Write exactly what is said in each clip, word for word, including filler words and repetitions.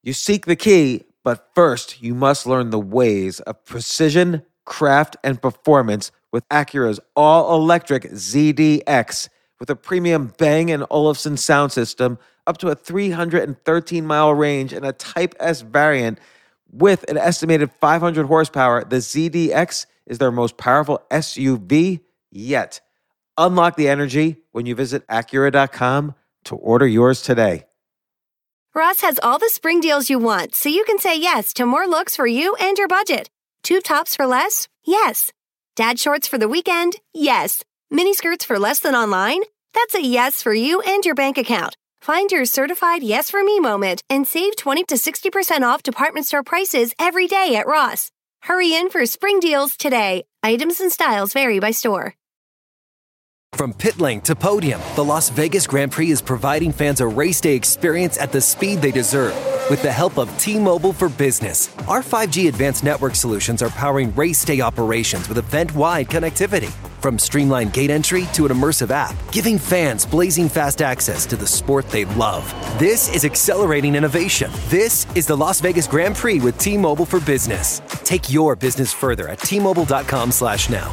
You seek the key, but first you must learn the ways of precision, craft, and performance with Acura's all-electric Z D X. With a premium Bang and Olufsen sound system, up to a three hundred thirteen mile range, and a Type S variant with an estimated five hundred horsepower, the Z D X is their most powerful S U V yet. Unlock the energy when you visit Acura dot com to order yours today. Ross has all the spring deals you want, so you can say yes to more looks for you and your budget. Tube tops for less? Yes. Dad shorts for the weekend? Yes. Mini skirts for less than online? That's a yes for you and your bank account. Find your certified yes for me moment and save twenty to sixty percent off department store prices every day at Ross. Hurry in for spring deals today. Items and styles vary by store. From pit lane to podium, the Las Vegas Grand Prix is providing fans a race day experience at the speed they deserve. With the help of T-Mobile for Business, our five G advanced network solutions are powering race day operations with event-wide connectivity. From streamlined gate entry to an immersive app, giving fans blazing fast access to the sport they love. This is accelerating innovation. This is the Las Vegas Grand Prix with T-Mobile for Business. Take your business further at T Mobile dot com slash now.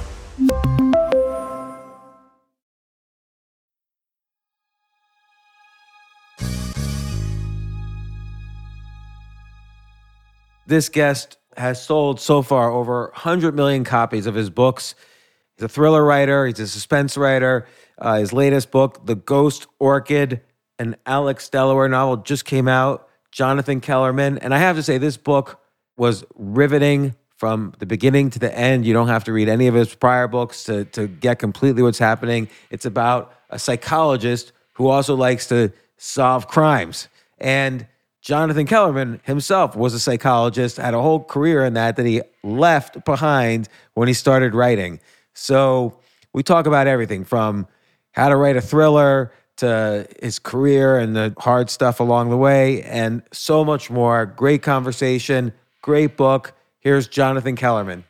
This guest has sold so far over one hundred million copies of his books. He's a thriller writer. He's a suspense writer. Uh, his latest book, The Ghost Orchid, an Alex Delaware novel, just came out. Jonathan Kellerman. And I have to say, this book was riveting from the beginning to the end. You don't have to read any of his prior books to, to get completely what's happening. It's about a psychologist who also likes to solve crimes. And Jonathan Kellerman himself was a psychologist, had a whole career in that that he left behind when he started writing. So we talk about everything from how to write a thriller to his career and the hard stuff along the way and so much more. Great conversation, great book. Here's Jonathan Kellerman.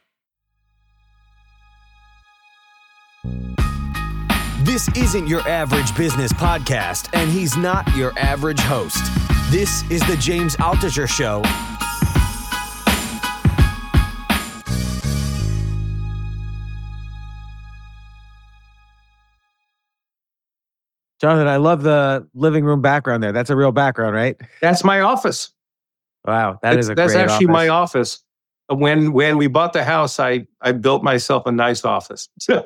This isn't your average business podcast, and he's not your average host. This is the James Altucher Show. Jonathan, I love the living room background there. That's a real background, right? That's my office. Wow, that that's, is a That's great actually office. my office. When when we bought the house, I, I built myself a nice office.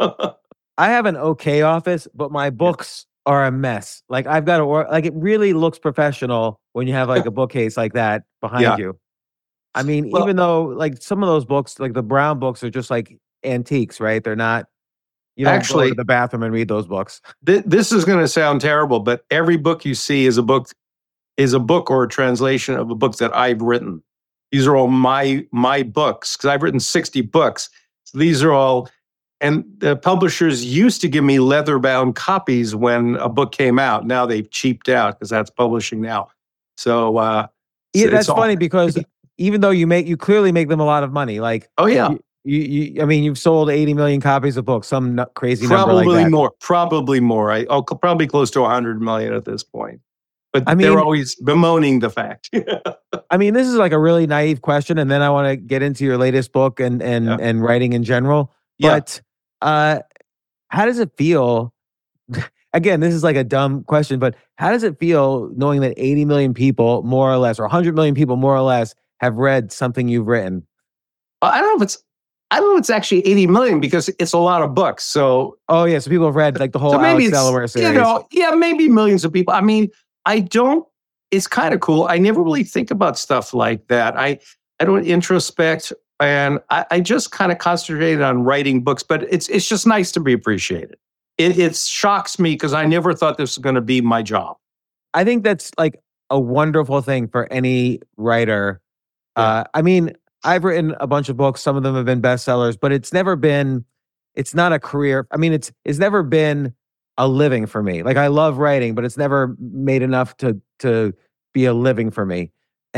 I have an okay office, but my books yeah. are a mess. Like I've got to work, like it really looks professional when you have like a bookcase like that behind yeah. you. I mean, well, even though like some of those books, like the brown books are just like antiques, right? They're not, you don't actually, go to the bathroom and read those books. Th- this is going to sound terrible, but every book you see is a book, is a book or a translation of a book that I've written. These are all my my books because I've written sixty books. So these are all, and the publishers used to give me leather-bound copies when a book came out. Now they've cheaped out because that's publishing now. So uh, yeah, that's all, funny because even though you make, you clearly make them a lot of money. Like oh yeah, you, you I mean, you've sold eighty million copies of books, some crazy probably number like that. more, probably more. I oh, probably close to a hundred million at this point. But I mean, they're always bemoaning the fact. I mean, this is like a really naive question, and then I want to get into your latest book and and yeah. and writing in general. But yeah. uh, how does it feel? Again, this is like a dumb question, but how does it feel knowing that eighty million people, more or less, or one hundred million people, more or less, have read something you've written? I don't know if it's. I don't know if it's actually eighty million because it's a lot of books. So oh yeah, so people have read like the whole so maybe Alex Delaware series. You know, yeah, maybe millions of people. I mean. I don't, it's kind of cool. I never really think about stuff like that. I, I don't introspect and I, I just kind of concentrated on writing books, but it's it's just nice to be appreciated. It, it shocks me because I never thought this was going to be my job. I think that's like a wonderful thing for any writer. Yeah. Uh, I mean, I've written a bunch of books. Some of them have been bestsellers, but it's never been, it's not a career. I mean, it's it's never been a living for me. Like I love writing, but it's never made enough to to be a living for me.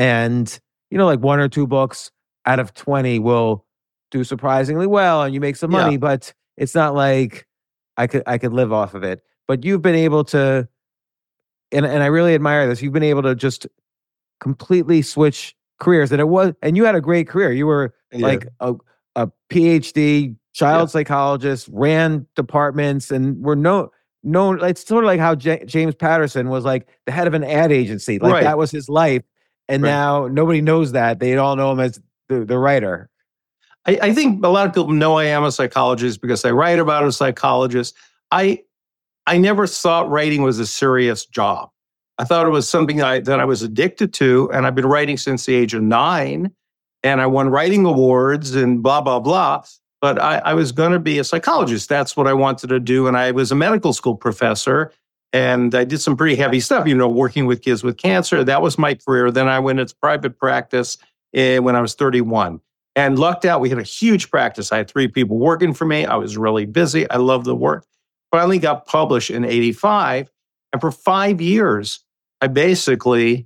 And you know, like one or two books out of twenty will do surprisingly well, and you make some money. Yeah. But it's not like I could I could live off of it. But you've been able to, and and I really admire this. You've been able to just completely switch careers. And it was, and you had a great career. You were Yeah. like a, a PhD child Yeah. psychologist, ran departments, and were no known. It's sort of like how J- James Patterson was like the head of an ad agency. Like Right. that was his life. And Right. now nobody knows that. They all know him as the, the writer. I, I think a lot of people know I am a psychologist because I write about a psychologist. I I never thought writing was a serious job. I thought it was something I, that I was addicted to, and I've been writing since the age of nine, and I won writing awards and blah, blah, blah. But I, I was going to be a psychologist. That's what I wanted to do. And I was a medical school professor, and I did some pretty heavy stuff, you know, working with kids with cancer. That was my career. Then I went into private practice eh, when I was thirty-one. And lucked out, we had a huge practice. I had three people working for me. I was really busy. I loved the work. Finally got published in eighty-five. And for five years, I basically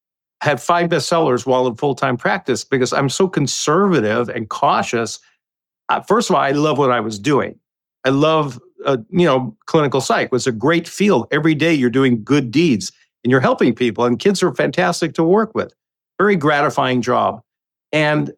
had five bestsellers while in full-time practice because I'm so conservative and cautious. Uh, first of all, I love what I was doing. I love, uh, you know, clinical psych. It's a great field. Every day you're doing good deeds and you're helping people, and kids are fantastic to work with. Very gratifying job. And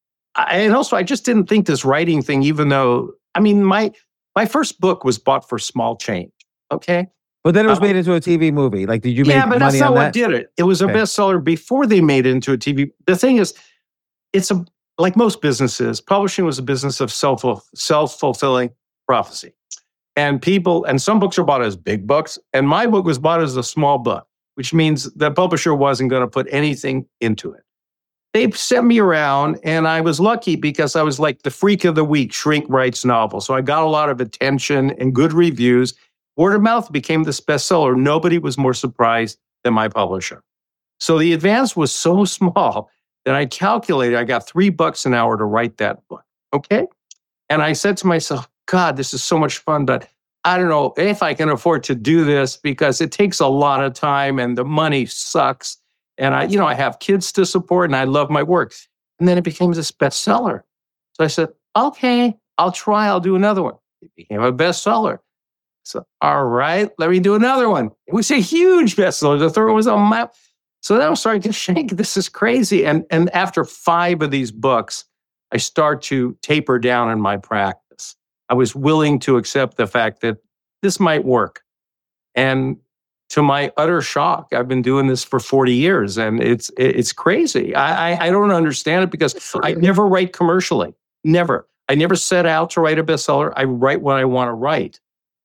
I, and also, I just didn't think this writing thing, even though, I mean, my my first book was bought for small change, okay? But then it was Uh, made into a T V movie. Like, did you yeah, make but that's money not on what that? did it. It was a Okay. bestseller before they made it into a T V. The thing is, it's a like most businesses, publishing was a business of self self-fulfilling prophecy. And people, and some books are bought as big books, and my book was bought as a small book, which means the publisher wasn't going to put anything into it. They sent me around, and I was lucky because I was like the freak of the week, Shrink writes novels. So I got a lot of attention and good reviews. Word of mouth became this bestseller. Nobody was more surprised than my publisher. So the advance was so small that I calculated I got three bucks an hour to write that book. Okay. And I said to myself, God, this is so much fun, but I don't know if I can afford to do this because it takes a lot of time and the money sucks. And I, you know, I have kids to support and I love my work. And then it became this bestseller. So I said, okay, I'll try. I'll do another one. It became a bestseller. So, all right, let me do another one. It was a huge bestseller. The third one was on my. So then I was starting to shake. This is crazy. And, and after five of these books, I start to taper down in my practice. I was willing to accept the fact that this might work. And to my utter shock, I've been doing this for forty years, and it's it's crazy. I, I, I don't understand it because I never write commercially. Never. I never set out to write a bestseller. I write what I want to write.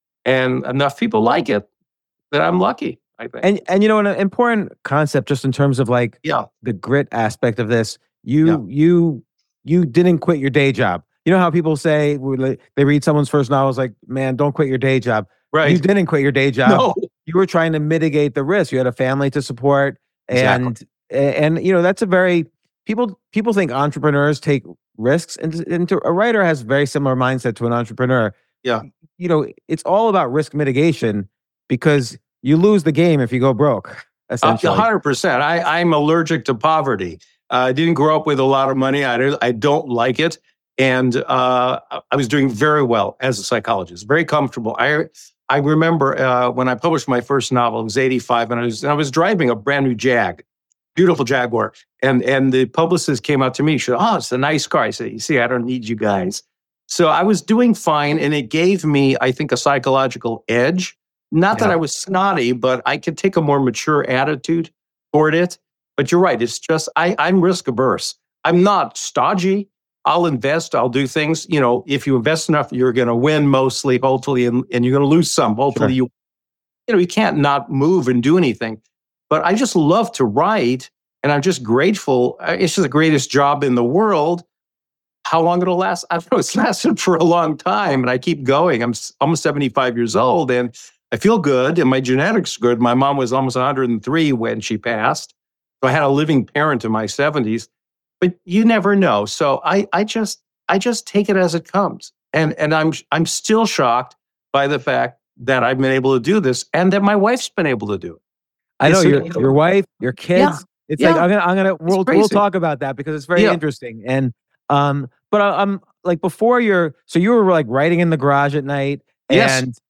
And enough people like it that I'm lucky, I think. And and you know, an important concept just in terms of like yeah. the grit aspect of this, you Yeah. you you didn't quit your day job. You know how people say when they- they read someone's first novel, it's like, man, don't quit your day job. Right. You didn't quit your day job. No. You were trying to mitigate the risk. You had a family to support, Exactly. and and you know that's a very people people think entrepreneurs take risks, and, and to, a writer has a very similar mindset to an entrepreneur. Yeah. You know, it's all about risk mitigation because you lose the game if you go broke. A Essentially, hundred percent. I I'm allergic to poverty. Uh, I didn't grow up with a lot of money. I don't, I don't like it, and uh, I was doing very well as a psychologist. Very comfortable. I I remember uh, when I published my first novel. It was eighty-five, and I was and I was driving a brand new Jag, beautiful Jaguar, and and the publicist came out to me. She said, "Oh, it's a nice car." I said, "You see, I don't need you guys." So I was doing fine, and it gave me, I think, a psychological edge. Not that Yeah. I was snotty, but I could take a more mature attitude toward it. But you're right. It's just, I, I'm risk averse. I'm not stodgy. I'll invest. I'll do things. You know, if you invest enough, you're going to win mostly, hopefully, and, and you're going to lose some. Hopefully, Sure. you, you know, you can't not move and do anything. But I just love to write, and I'm just grateful. Uh, It's just the greatest job in the world. How long it'll last? I don't know. It's lasted for a long time, and I keep going. I'm s- almost seventy-five years old, and I feel good, and my genetics are good. My mom was almost one hundred three when she passed. So I had a living parent in my seventies, but you never know. So I, I just, I just take it as it comes, and and I'm, I'm still shocked by the fact that I've been able to do this, and that my wife's been able to do it. I know It's your a- your wife, your kids. Yeah. It's Yeah. like I'm gonna I'm gonna we'll we'll crazy. talk about that because it's very Yeah. interesting. And um, but I, I'm like before you're so you were like writing in the garage at night, Yes. and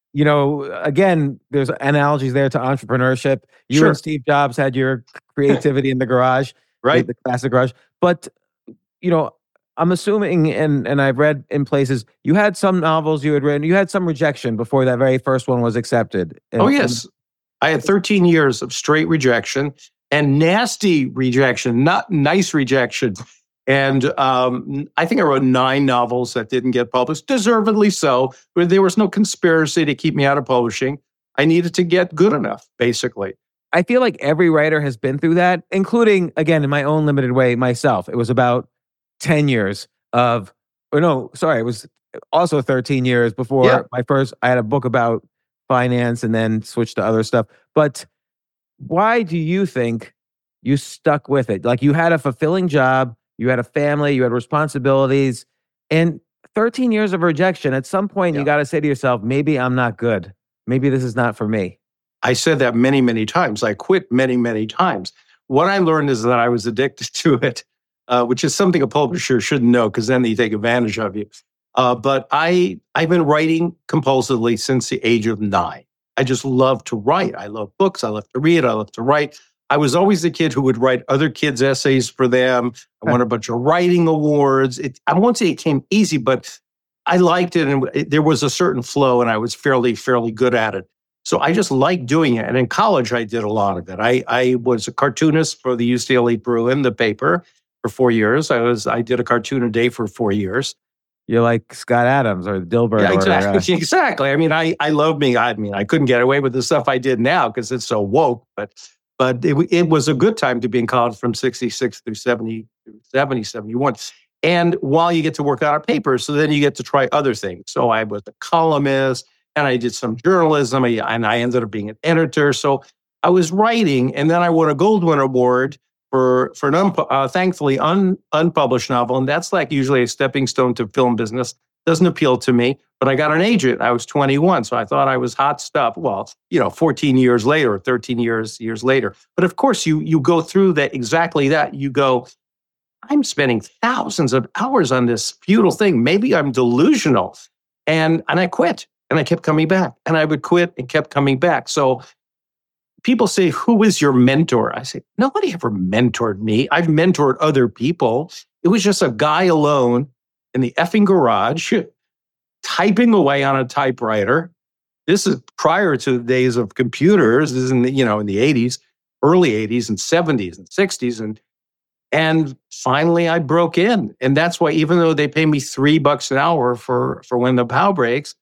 you know, again, there's analogies there to entrepreneurship. You Sure. and Steve Jobs had your creativity in the garage, Right. the, the classic garage. But, you know, I'm assuming, and and I've read in places, you had some novels you had written, you had some rejection before that very first one was accepted. And- Oh, yes. I had thirteen years of straight rejection and nasty rejection, not nice rejection. And um, I think I wrote nine novels that didn't get published, deservedly so. But there was no conspiracy to keep me out of publishing. I needed to get good enough, basically. I feel like every writer has been through that, including, again, in my own limited way, myself. It was about ten years of, or no, sorry, it was also thirteen years before Yeah. my first, I had a book about finance and then switched to other stuff. But why do you think you stuck with it? Like, you had a fulfilling job, you had a family, you had responsibilities, and thirteen years of rejection. At some point, Yeah. you got to say to yourself, maybe I'm not good. Maybe this is not for me. I said that many, many times. I quit many, many times. What I learned is that I was addicted to it, uh, which is something a publisher shouldn't know because then they take advantage of you. Uh, but I, I've been writing compulsively since the age of nine. I just love to write. I love books. I love to read. I love to write. I was always the kid who would write other kids' essays for them. I won a bunch of writing awards. It, I won't say it came easy, but I liked it, and it, there was a certain flow, and I was fairly, fairly good at it. So I just liked doing it. And in college, I did a lot of it. I, I was a cartoonist for the U C L A Bruin, the paper, for four years. I was I did a cartoon a day for four years. You're like Scott Adams or Dilbert. Yeah, or, exactly. uh, exactly. I mean, I I love me. I mean, I couldn't get away with the stuff I did now because it's so woke. But but it, it was a good time to be in college from sixty-six through seventy, seventy, seventy-one. And while you get to work on a paper, so then you get to try other things. So I was a columnist, and I did some journalism, and I ended up being an editor. So I was writing, and then I won a Goldwyn Award for for an un, uh, thankfully un, unpublished novel, and that's like usually a stepping stone to film business. Doesn't appeal to me, but I got an agent. I was twenty-one, so I thought I was hot stuff. Well, you know, fourteen years later, or thirteen years years later. But of course, you you go through that exactly that. You go, I'm spending thousands of hours on this futile thing. Maybe I'm delusional, and and I quit. And I kept coming back, and I would quit and kept coming back. So people say, who is your mentor? I say, nobody ever mentored me. I've mentored other people. It was just a guy alone in the effing garage, typing away on a typewriter. This is prior to the days of computers. This is in the, you know, in the eighties, early eighties and seventies and sixties. And, and finally I broke in. And that's why, even though they pay me three bucks an hour for, for When the Pow Breaks,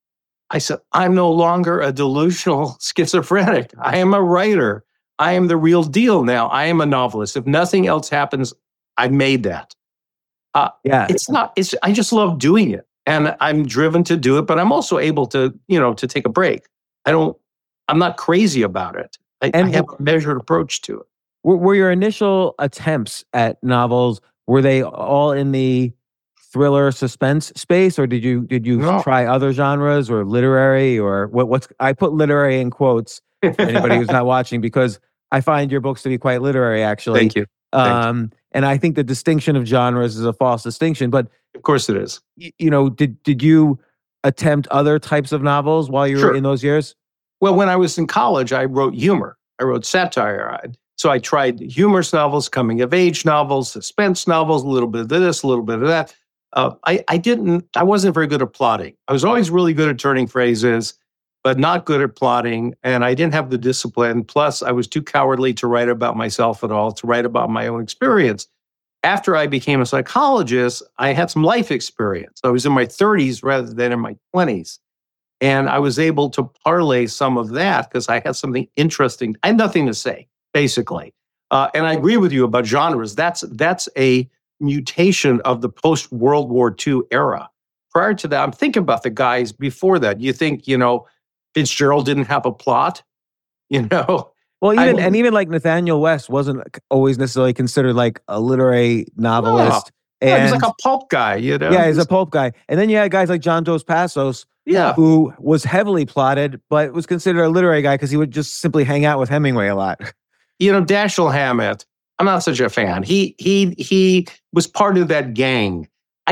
I said, I'm no longer a delusional schizophrenic. I am a writer. I am the real deal now. I am a novelist. If nothing else happens, I made that. Uh, yeah. It's not, it's, I just love doing it. And I'm driven to do it, but I'm also able to, you know, to take a break. I don't, I'm not crazy about it. I, And- I have a measured approach to it. Were, were your initial attempts at novels, were they all in the thriller suspense space, or did you did you No. try other genres or literary or what? What's I put literary in quotes for anybody who's not watching because I find your books to be quite literary, actually. Thank you. Thank you. Um, and I think the distinction of genres is a false distinction. But Of course it is. y- you know, did did you attempt other types of novels while you Sure. were in those years? Well, when I was in college, I wrote humor. I wrote satire. I, so I tried humorous novels, coming of age novels, suspense novels, a little bit of this, a little bit of that. Uh, I, I didn't, I wasn't very good at plotting. I was always really good at turning phrases, but not good at plotting. And I didn't have the discipline. Plus, I was too cowardly to write about myself at all, to write about my own experience. After I became a psychologist, I had some life experience. I was in my thirties rather than in my twenties. And I was able to parlay some of that because I had something interesting. I had nothing to say, basically. Uh, and I agree with you about genres. That's that's a mutation of the post-World War Two era. Prior to that, I'm thinking about the guys before that. You think, you know, Fitzgerald didn't have a plot? You know? Well, I even mean- and even like Nathaniel West wasn't always necessarily considered like a literary novelist. Yeah, he's and like a pulp guy, you know? yeah, he's a pulp guy. And then you had guys like John Dos Passos, Yeah. who was heavily plotted, but was considered a literary guy because he would just simply hang out with Hemingway a lot. You know, Dashiell Hammett, I'm not such a fan. He he he was part of that gang. I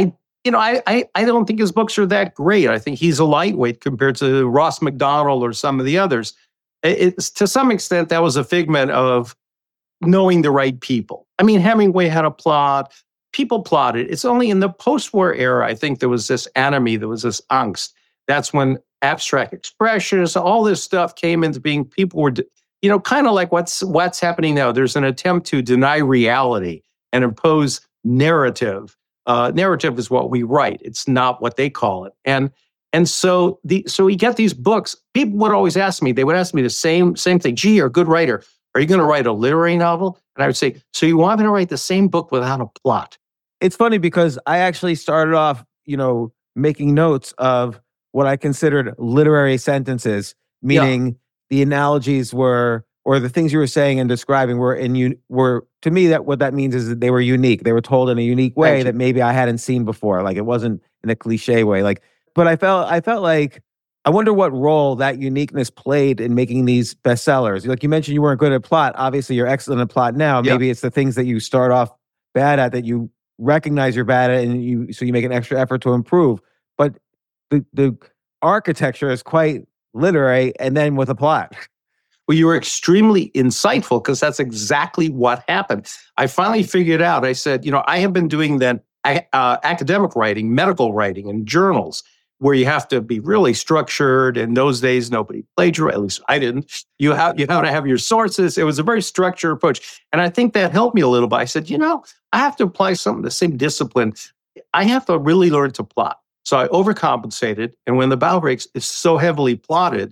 you know, I, I I don't think his books are that great. I think he's a lightweight compared to Ross MacDonald or some of the others. It, it's to some extent that was a figment of knowing the right people. I mean, Hemingway had a plot. People plotted. It's only in the post-war era, I think, there was this enemy, there was this angst. That's when abstract expressionists, all this stuff came into being. People were, you know, kind of like what's what's happening now. There's an attempt to deny reality and impose narrative. Uh, narrative is what we write. It's not what they call it. And and so the so we get these books. People would always ask me. They would ask me the same same thing. Gee, you're a good writer. Are you going to write a literary novel? And I would say, so you want me to write the same book without a plot? It's funny because I actually started off, you know, making notes of what I considered literary sentences, meaning yeah. the analogies were, or the things you were saying and describing were in were to me that what that means is that they were unique. They were told in a unique way that maybe I hadn't seen before. Like it wasn't in a cliche way. Like, but I felt I felt like I wonder what role that uniqueness played in making these bestsellers. Like you mentioned, you weren't good at plot. Obviously, you're excellent at plot now. Yeah. Maybe it's the things that you start off bad at that you recognize you're bad at, and you so you make an extra effort to improve. But the the architecture is quite literary, and then with a plot. Well, you were extremely insightful because that's exactly what happened. I finally figured out. I said, you know, I have been doing that uh, academic writing, medical writing, and journals, where you have to be really structured. In those days, nobody plagiarized. At least I didn't. You have you have to have your sources. It was a very structured approach, and I think that helped me a little bit. I said, you know, I have to apply some of the same discipline. I have to really learn to plot. So I overcompensated, and when the Bough Breaks is so heavily plotted,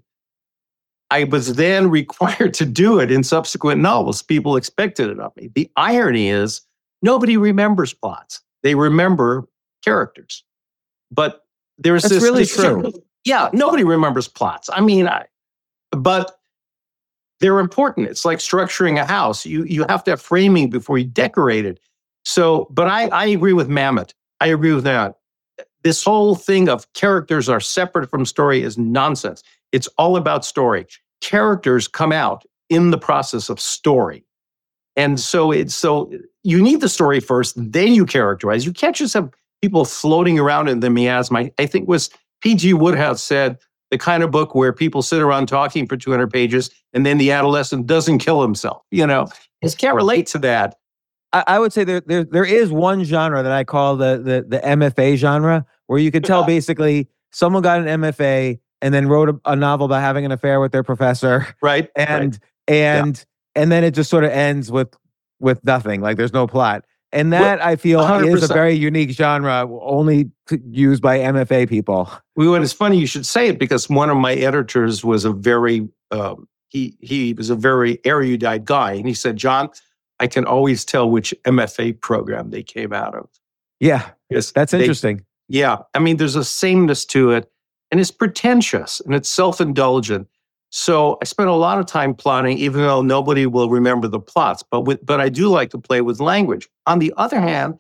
I was then required to do it in subsequent novels. People expected it of me. The irony is, nobody remembers plots. They remember characters, but there's That's this really this, true. Yeah, nobody remembers plots. I mean, I, but they're important. It's like structuring a house. You you have to have framing before you decorate it. So, but I, I agree with Mamet. I agree with that. This whole thing of characters are separate from story is nonsense. It's all about story. Characters come out in the process of story. And so it's so you need the story first, then you characterize. You can't just have people floating around in the miasma. I, I think was P G Wodehouse said, the kind of book where people sit around talking for two hundred pages and then the adolescent doesn't kill himself. You know, I just can't relate to that. I, I would say there, there there is one genre that I call the the the M F A genre, where you could tell yeah. basically someone got an M F A and then wrote a, a novel about having an affair with their professor. Right. And right. and yeah. and then it just sort of ends with with nothing. Like there's no plot. And that, well, I feel, one hundred percent is a very unique genre, only used by M F A people. Well, it's funny you should say it, because one of my editors was a very, um, he he was a very erudite guy. And he said, John, I can always tell which M F A program they came out of. Yeah, yes, that's interesting. They, yeah, I mean, there's a sameness to it, and it's pretentious, and it's self-indulgent. So I spent a lot of time plotting, even though nobody will remember the plots. But with, but I do like to play with language. On the other hand,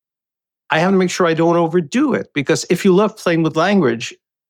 I have to make sure I don't overdo it, because if you love playing with language,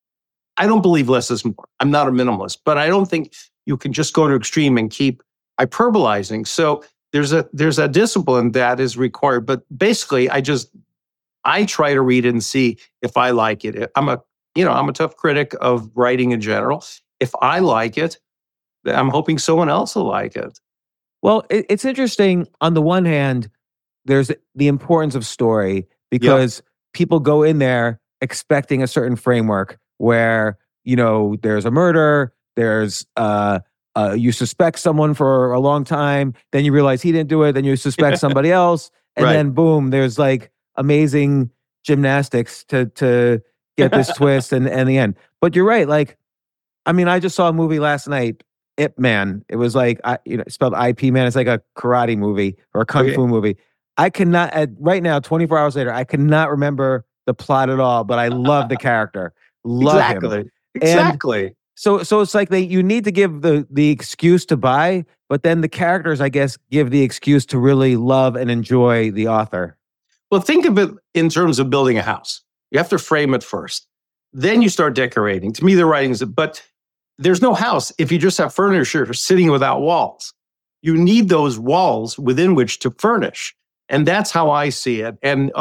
I don't believe less is more. I'm not a minimalist, but I don't think you can just go to extreme and keep hyperbolizing. So there's a there's a discipline that is required. But basically, I just I try to read it and see if I like it. I'm a you know I'm a tough critic of writing in general. If I like it, I'm hoping someone else will like it. Well, it, it's interesting. On the one hand, there's the importance of story, because yep. people go in there expecting a certain framework where, you know, there's a murder, there's, uh, uh, you suspect someone for a long time, then you realize he didn't do it, then you suspect somebody else, and right. then boom, there's like amazing gymnastics to to get this twist and, and the end. But you're right, like, I mean, I just saw a movie last night, Ip Man. It was like, I, you know, spelled I P Man. It's like a karate movie or a kung okay. fu movie. I cannot, at, right now, twenty-four hours later, I cannot remember the plot at all, but I love the character. Love exactly. him. Exactly. And so so it's like they you need to give the the excuse to buy, but then the characters, I guess, give the excuse to really love and enjoy the author. Well, think of it in terms of building a house. You have to frame it first. Then you start decorating. To me, the writing is, but there's no house if you just have furniture sitting without walls. You need those walls within which to furnish. And that's how I see it. And us,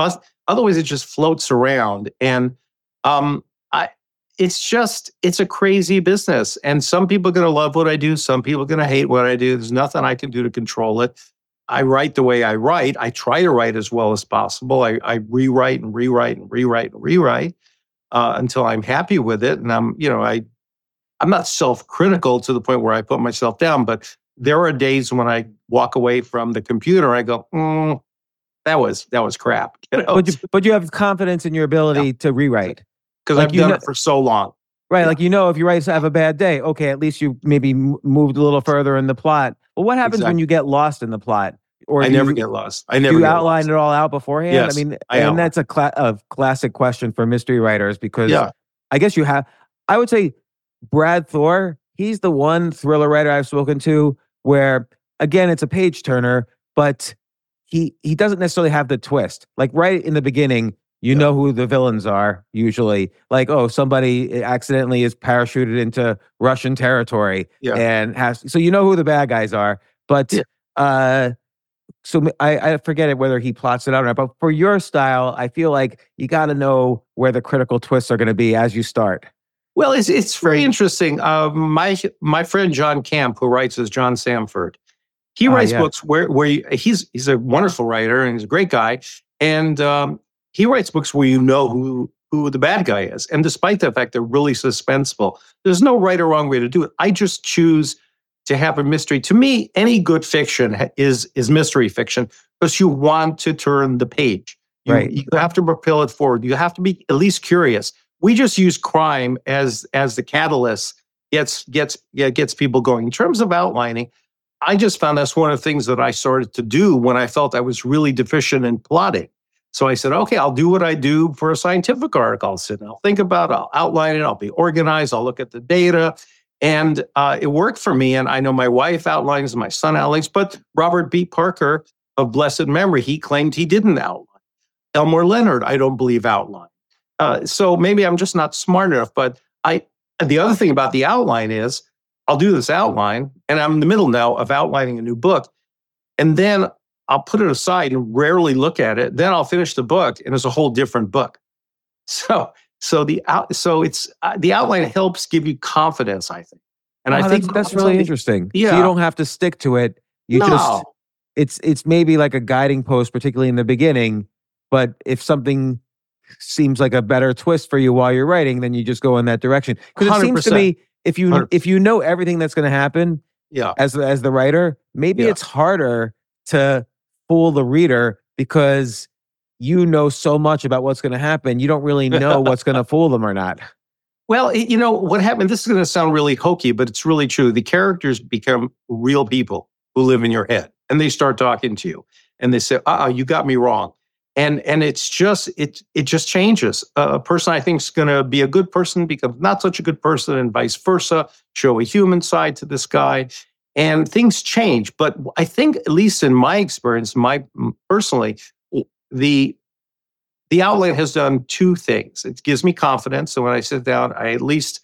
Otherwise, it just floats around. And um, I, it's just, it's a crazy business. And some people are going to love what I do. Some people are going to hate what I do. There's nothing I can do to control it. I write the way I write. I try to write as well as possible. I, I rewrite and rewrite and rewrite and rewrite uh, until I'm happy with it. And I'm, you know, I, I'm not self-critical to the point where I put myself down, but there are days when I walk away from the computer and I go, mm, that was that was crap. You know? But you, but you have confidence in your ability Yeah. to rewrite. Because Like, I've you done know- it for so long. Right, Yeah. like, you know, if you write have a bad day, okay, at least you maybe m- moved a little further in the plot. But what happens when Exactly. you get lost in the plot? Or I do never you, get lost. I do never you get outline lost. it all out beforehand? Yes, I mean, I and outline. that's a, cla- a classic question for mystery writers because Yeah. I guess you have, I would say Brad Thor, he's the one thriller writer I've spoken to where, again, it's a page turner, but he he doesn't necessarily have the twist. Like right in the beginning, you Yeah. know who the villains are usually. Like, oh, somebody accidentally is parachuted into Russian territory Yeah. and has, so you know who the bad guys are. But Yeah. uh, so m- I, I forget it whether he plots it out or not. But for your style, I feel like you got to know where the critical twists are going to be as you start. Well, it's it's very interesting. Uh, my my friend John Camp, who writes as John Samford, he Ah, writes yeah. books where where you, he's he's a wonderful writer and he's a great guy, and um, he writes books where you know who who the bad guy is, and despite the fact they're really suspenseful, there's no right or wrong way to do it. I just choose to have a mystery. To me, any good fiction ha- is is mystery fiction because you want to turn the page. You, Right. you have to propel it forward. You have to be at least curious. We just use crime as as the catalyst gets gets yeah, gets people going. In terms of outlining, I just found that's one of the things that I started to do when I felt I was really deficient in plotting. So I said, okay, I'll do what I do for a scientific article. I'll sit and I'll think about it, I'll outline it, I'll be organized, I'll look at the data. And uh, it worked for me. And I know my wife outlines, my son outlines, but Robert B. Parker of blessed memory, he claimed he didn't outline. Elmore Leonard, I don't believe outlined. Uh, so maybe I'm just not smart enough. But I, the other thing about the outline is I'll do this outline, and I'm in the middle now of outlining a new book, and then I'll put it aside and rarely look at it. Then I'll finish the book, and it's a whole different book. So, so the out, so it's uh, the outline helps give you confidence, I think. And Oh, I think that's, that's really interesting. So Yeah. you don't have to stick to it. You No. just it's it's maybe like a guiding post, particularly in the beginning. But if something seems like a better twist for you while you're writing, then you just go in that direction. Because it seems to me, if you one hundred if you know everything that's going to happen Yeah. as as the writer, maybe Yeah. it's harder to fool the reader because you know so much about what's going to happen. You don't really know what's going to fool them or not. Well, it- you know, what happened, this is going to sound really hokey, but it's really true. The characters become real people who live in your head, and they start talking to you, and they say, uh-uh, you got me wrong. And and it's just, it it just changes. Uh, a person I think is going to be a good person becomes not such a good person, and vice versa, show a human side to this guy. And things change. But I think, at least in my experience, my personally, the the outline has done two things. It gives me confidence. So when I sit down, I at least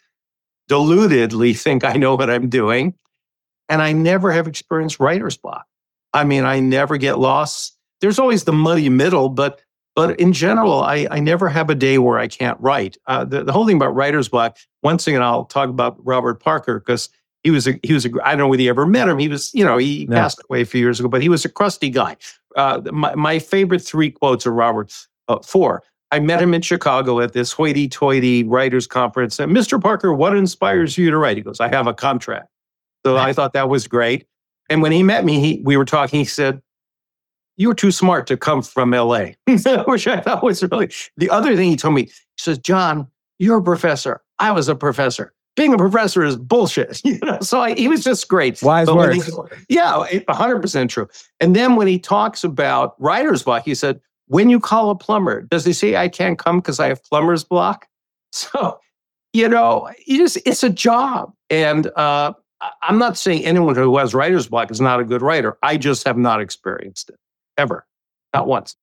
deludedly think I know what I'm doing. And I never have experienced writer's block. I mean, I never get lost. There's always the muddy middle, but but in general, I, I never have a day where I can't write. Uh, the, the whole thing about writer's block, once again, I'll talk about Robert Parker because he was a, he was a, I don't know whether you ever met him. He was, you know, he No. passed away a few years ago, but he was a crusty guy. Uh, my, my favorite three quotes are Robert, uh, four. I met him in Chicago at this hoity-toity writers conference. And Mister Parker, what inspires you to write? He goes, I have a contract. So I thought that was great. And when he met me, he, we were talking, he said, you were too smart to come from L A, which I thought was really, the other thing he told me, he says, John, you're a professor. I was a professor. Being a professor is bullshit. You know, so I, he was just great. Wise But when words. he- yeah, one hundred percent true. And then when he talks about writer's block, he said, when you call a plumber, does he say I can't come because I have plumber's block? So, you know, you just, it's a job. And uh, I- I'm not saying anyone who has writer's block is not a good writer. I just have not experienced it, ever, not once.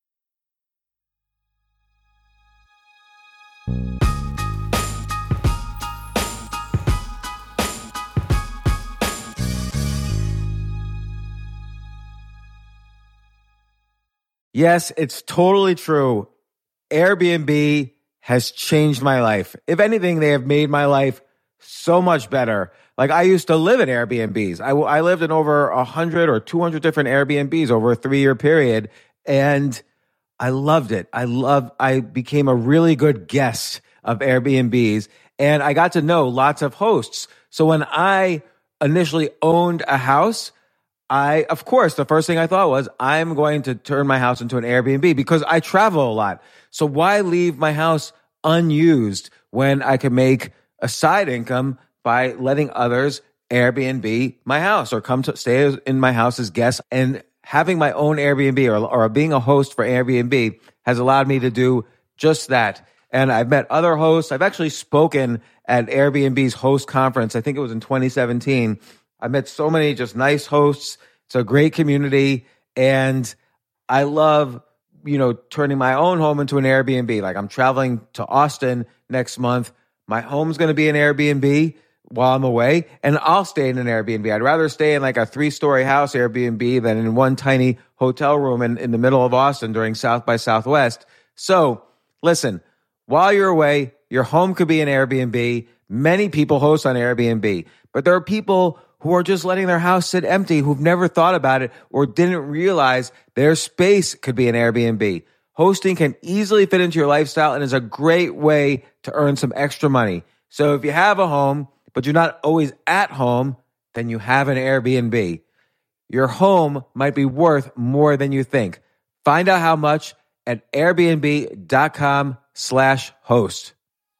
Yes, it's totally true. Airbnb has changed my life. If anything, they have made my life so much better. Like I used to live in Airbnbs. I, I lived in over one hundred or two hundred different Airbnbs over a three-year period, and I loved it. I loved, I became a really good guest of Airbnbs, and I got to know lots of hosts. So when I initially owned a house, I, of course, the first thing I thought was, I'm going to turn my house into an Airbnb because I travel a lot. So why leave my house unused when I can make a side income by letting others Airbnb my house or come to stay in my house as guests? And having my own Airbnb or, or being a host for Airbnb has allowed me to do just that. And I've met other hosts. I've actually spoken at Airbnb's host conference. I think it was in twenty seventeen. I met so many just nice hosts. It's a great community. And I love, you know, turning my own home into an Airbnb. Like I'm traveling to Austin next month. My home's going to be an Airbnb while I'm away, and I'll stay in an Airbnb. I'd rather stay in like a three-story house Airbnb than in one tiny hotel room in, in the middle of Austin during South by Southwest. So listen, while you're away, your home could be an Airbnb. Many people host on Airbnb, but there are people who are just letting their house sit empty, who've never thought about it or didn't realize their space could be an Airbnb. Hosting can easily fit into your lifestyle and is a great way to earn some extra money. So if you have a home, but you're not always at home, then you have an Airbnb. Your home might be worth more than you think. Find out how much at airbnb.com slash host.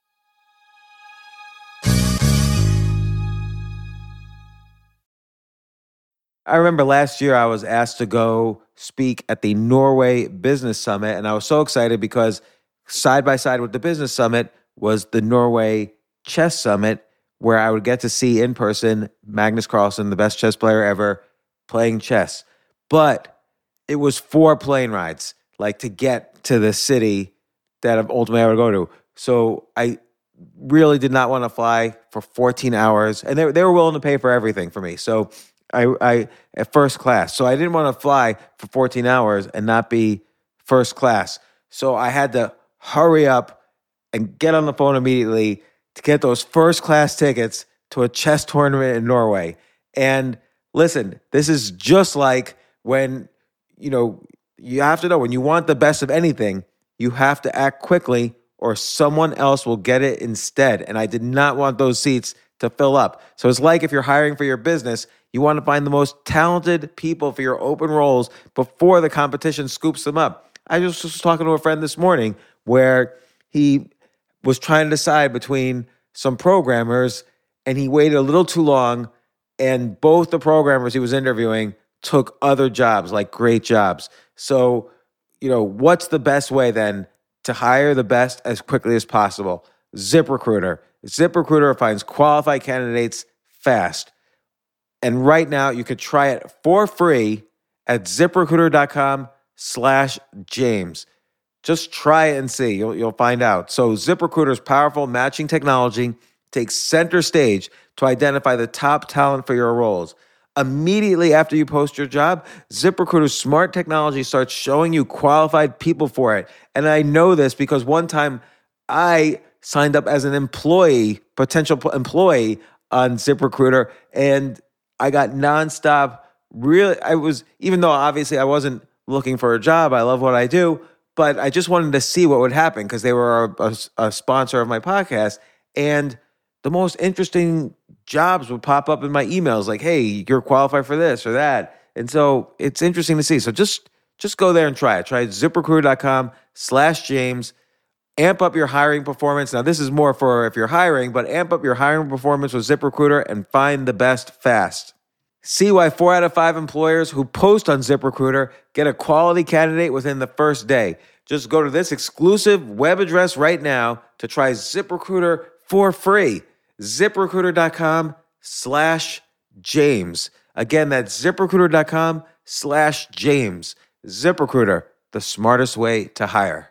I remember last year I was asked to go speak at the Norway Business Summit, and I was so excited because side by side with the Business Summit was the Norway Chess Summit, where I would get to see in person Magnus Carlsen, the best chess player ever, playing chess. But it was four plane rides, like to get to the city that ultimately I would go to. So I really did not want to fly for fourteen hours, and they, they were willing to pay for everything for me. So I, I at first class. So I didn't want to fly for fourteen hours and not be first class. So I had to hurry up and get on the phone immediately to get those first class tickets to a chess tournament in Norway. And listen, this is just like when, you know, you have to know when you want the best of anything, you have to act quickly or someone else will get it instead. And I did not want those seats to fill up. So it's like if you're hiring for your business, you want to find the most talented people for your open roles before the competition scoops them up. I just was talking to a friend this morning where he was trying to decide between some programmers and he waited a little too long, and both the programmers he was interviewing took other jobs, like great jobs. So, you know, what's the best way then to hire the best as quickly as possible? ZipRecruiter. ZipRecruiter finds qualified candidates fast. And right now you could try it for free at ZipRecruiter.com slash James. Just try it and see. You'll, you'll find out. So ZipRecruiter's powerful matching technology takes center stage to identify the top talent for your roles. Immediately after you post your job, ZipRecruiter's smart technology starts showing you qualified people for it. And I know this because one time I signed up as an employee, potential employee on ZipRecruiter, and I got nonstop. Really, I was, even though obviously I wasn't looking for a job, I love what I do, but I just wanted to see what would happen because they were a, a, a sponsor of my podcast. And the most interesting jobs would pop up in my emails like, hey, you're qualified for this or that. And so it's interesting to see. So just, just go there and try it. Try ZipRecruiter.com slash James. Amp up your hiring performance. Now, this is more for if you're hiring, but amp up your hiring performance with ZipRecruiter and find the best fast. See why four out of five employers who post on ZipRecruiter get a quality candidate within the first day. Just go to this exclusive web address right now to try ZipRecruiter for free. ZipRecruiter.com slash James. Again, that's ZipRecruiter.com slash James. ZipRecruiter, the smartest way to hire.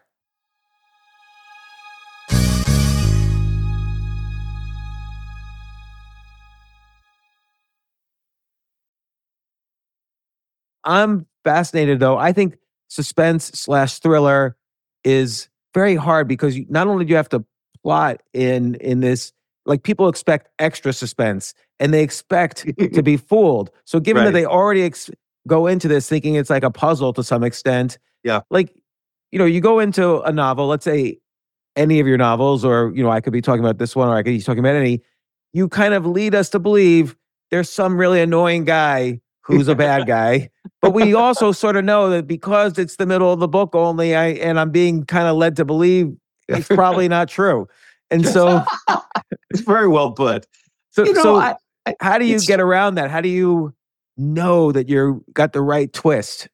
I'm fascinated, though. I think suspense slash thriller is very hard because you, not only do you have to plot in in this, like people expect extra suspense and they expect to be fooled. So given Right. that they already ex- go into this thinking it's like a puzzle to some extent, Yeah. like, you know, you go into a novel, let's say any of your novels, or, you know, I could be talking about this one, or I could be talking about any, you kind of lead us to believe there's some really annoying guy who's a bad guy. But we also sort of know that because it's the middle of the book only, I and I'm being kind of led to believe it's probably not true. And so, It's very well put. so, You know, so I- I- how do you it's- get around that? How do you know that you're got the right twist?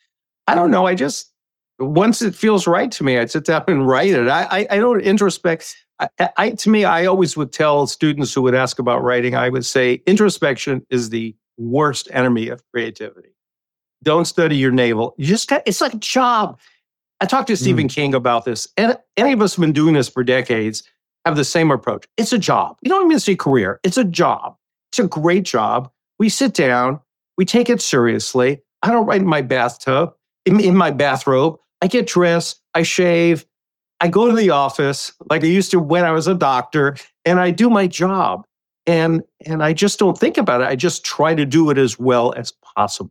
I don't know. I just, once it feels right to me, I sit down and write it. I, I, I don't introspect. I, I, to me, I always would tell students who would ask about writing, I would say introspection is the worst enemy of creativity. Don't study your navel. You just got, it's like a job. I talked to Stephen King about this, and any of us who've been doing this for decades have the same approach. It's a job. You don't even say career. It's a job. It's a great job. We sit down, we take it seriously. I don't write in my bathtub, in, in my bathrobe. I get dressed, I shave, I go to the office like I used to when I was a doctor, and I do my job. And, and I just don't think about it. I just try to do it as well as possible.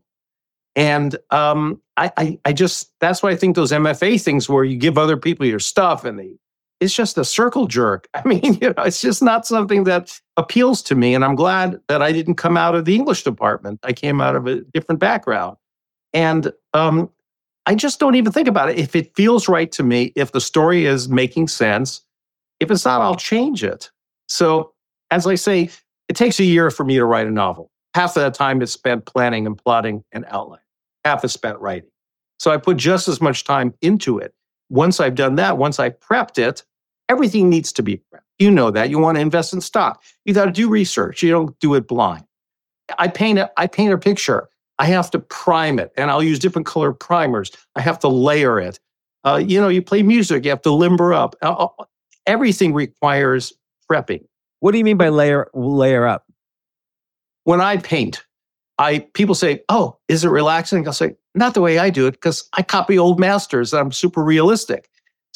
And um, I, I, I just, that's why I think those M F A things where you give other people your stuff and they, it's just a circle jerk. I mean, you know, it's just not something that appeals to me. And I'm glad that I didn't come out of the English department. I came out of a different background. And um, I just don't even think about it. If it feels right to me, if the story is making sense, if it's not, I'll change it. So as I say, it takes a year for me to write a novel. Half of that time is spent planning and plotting and outline. Half is spent writing. So I put just as much time into it. Once I've done that, once I prepped it, everything needs to be prepped. You know that. You want to invest in stock. You got to do research. You don't do it blind. I paint a, I paint a picture. I have to prime it, and I'll use different color primers. I have to layer it. Uh, you know, you play music. You have to limber up. Uh, everything requires prepping. What do you mean by layer layer up? When I paint, I people say, "Oh, is it relaxing?" I'll say, "Not the way I do it, because I copy old masters. I'm super realistic."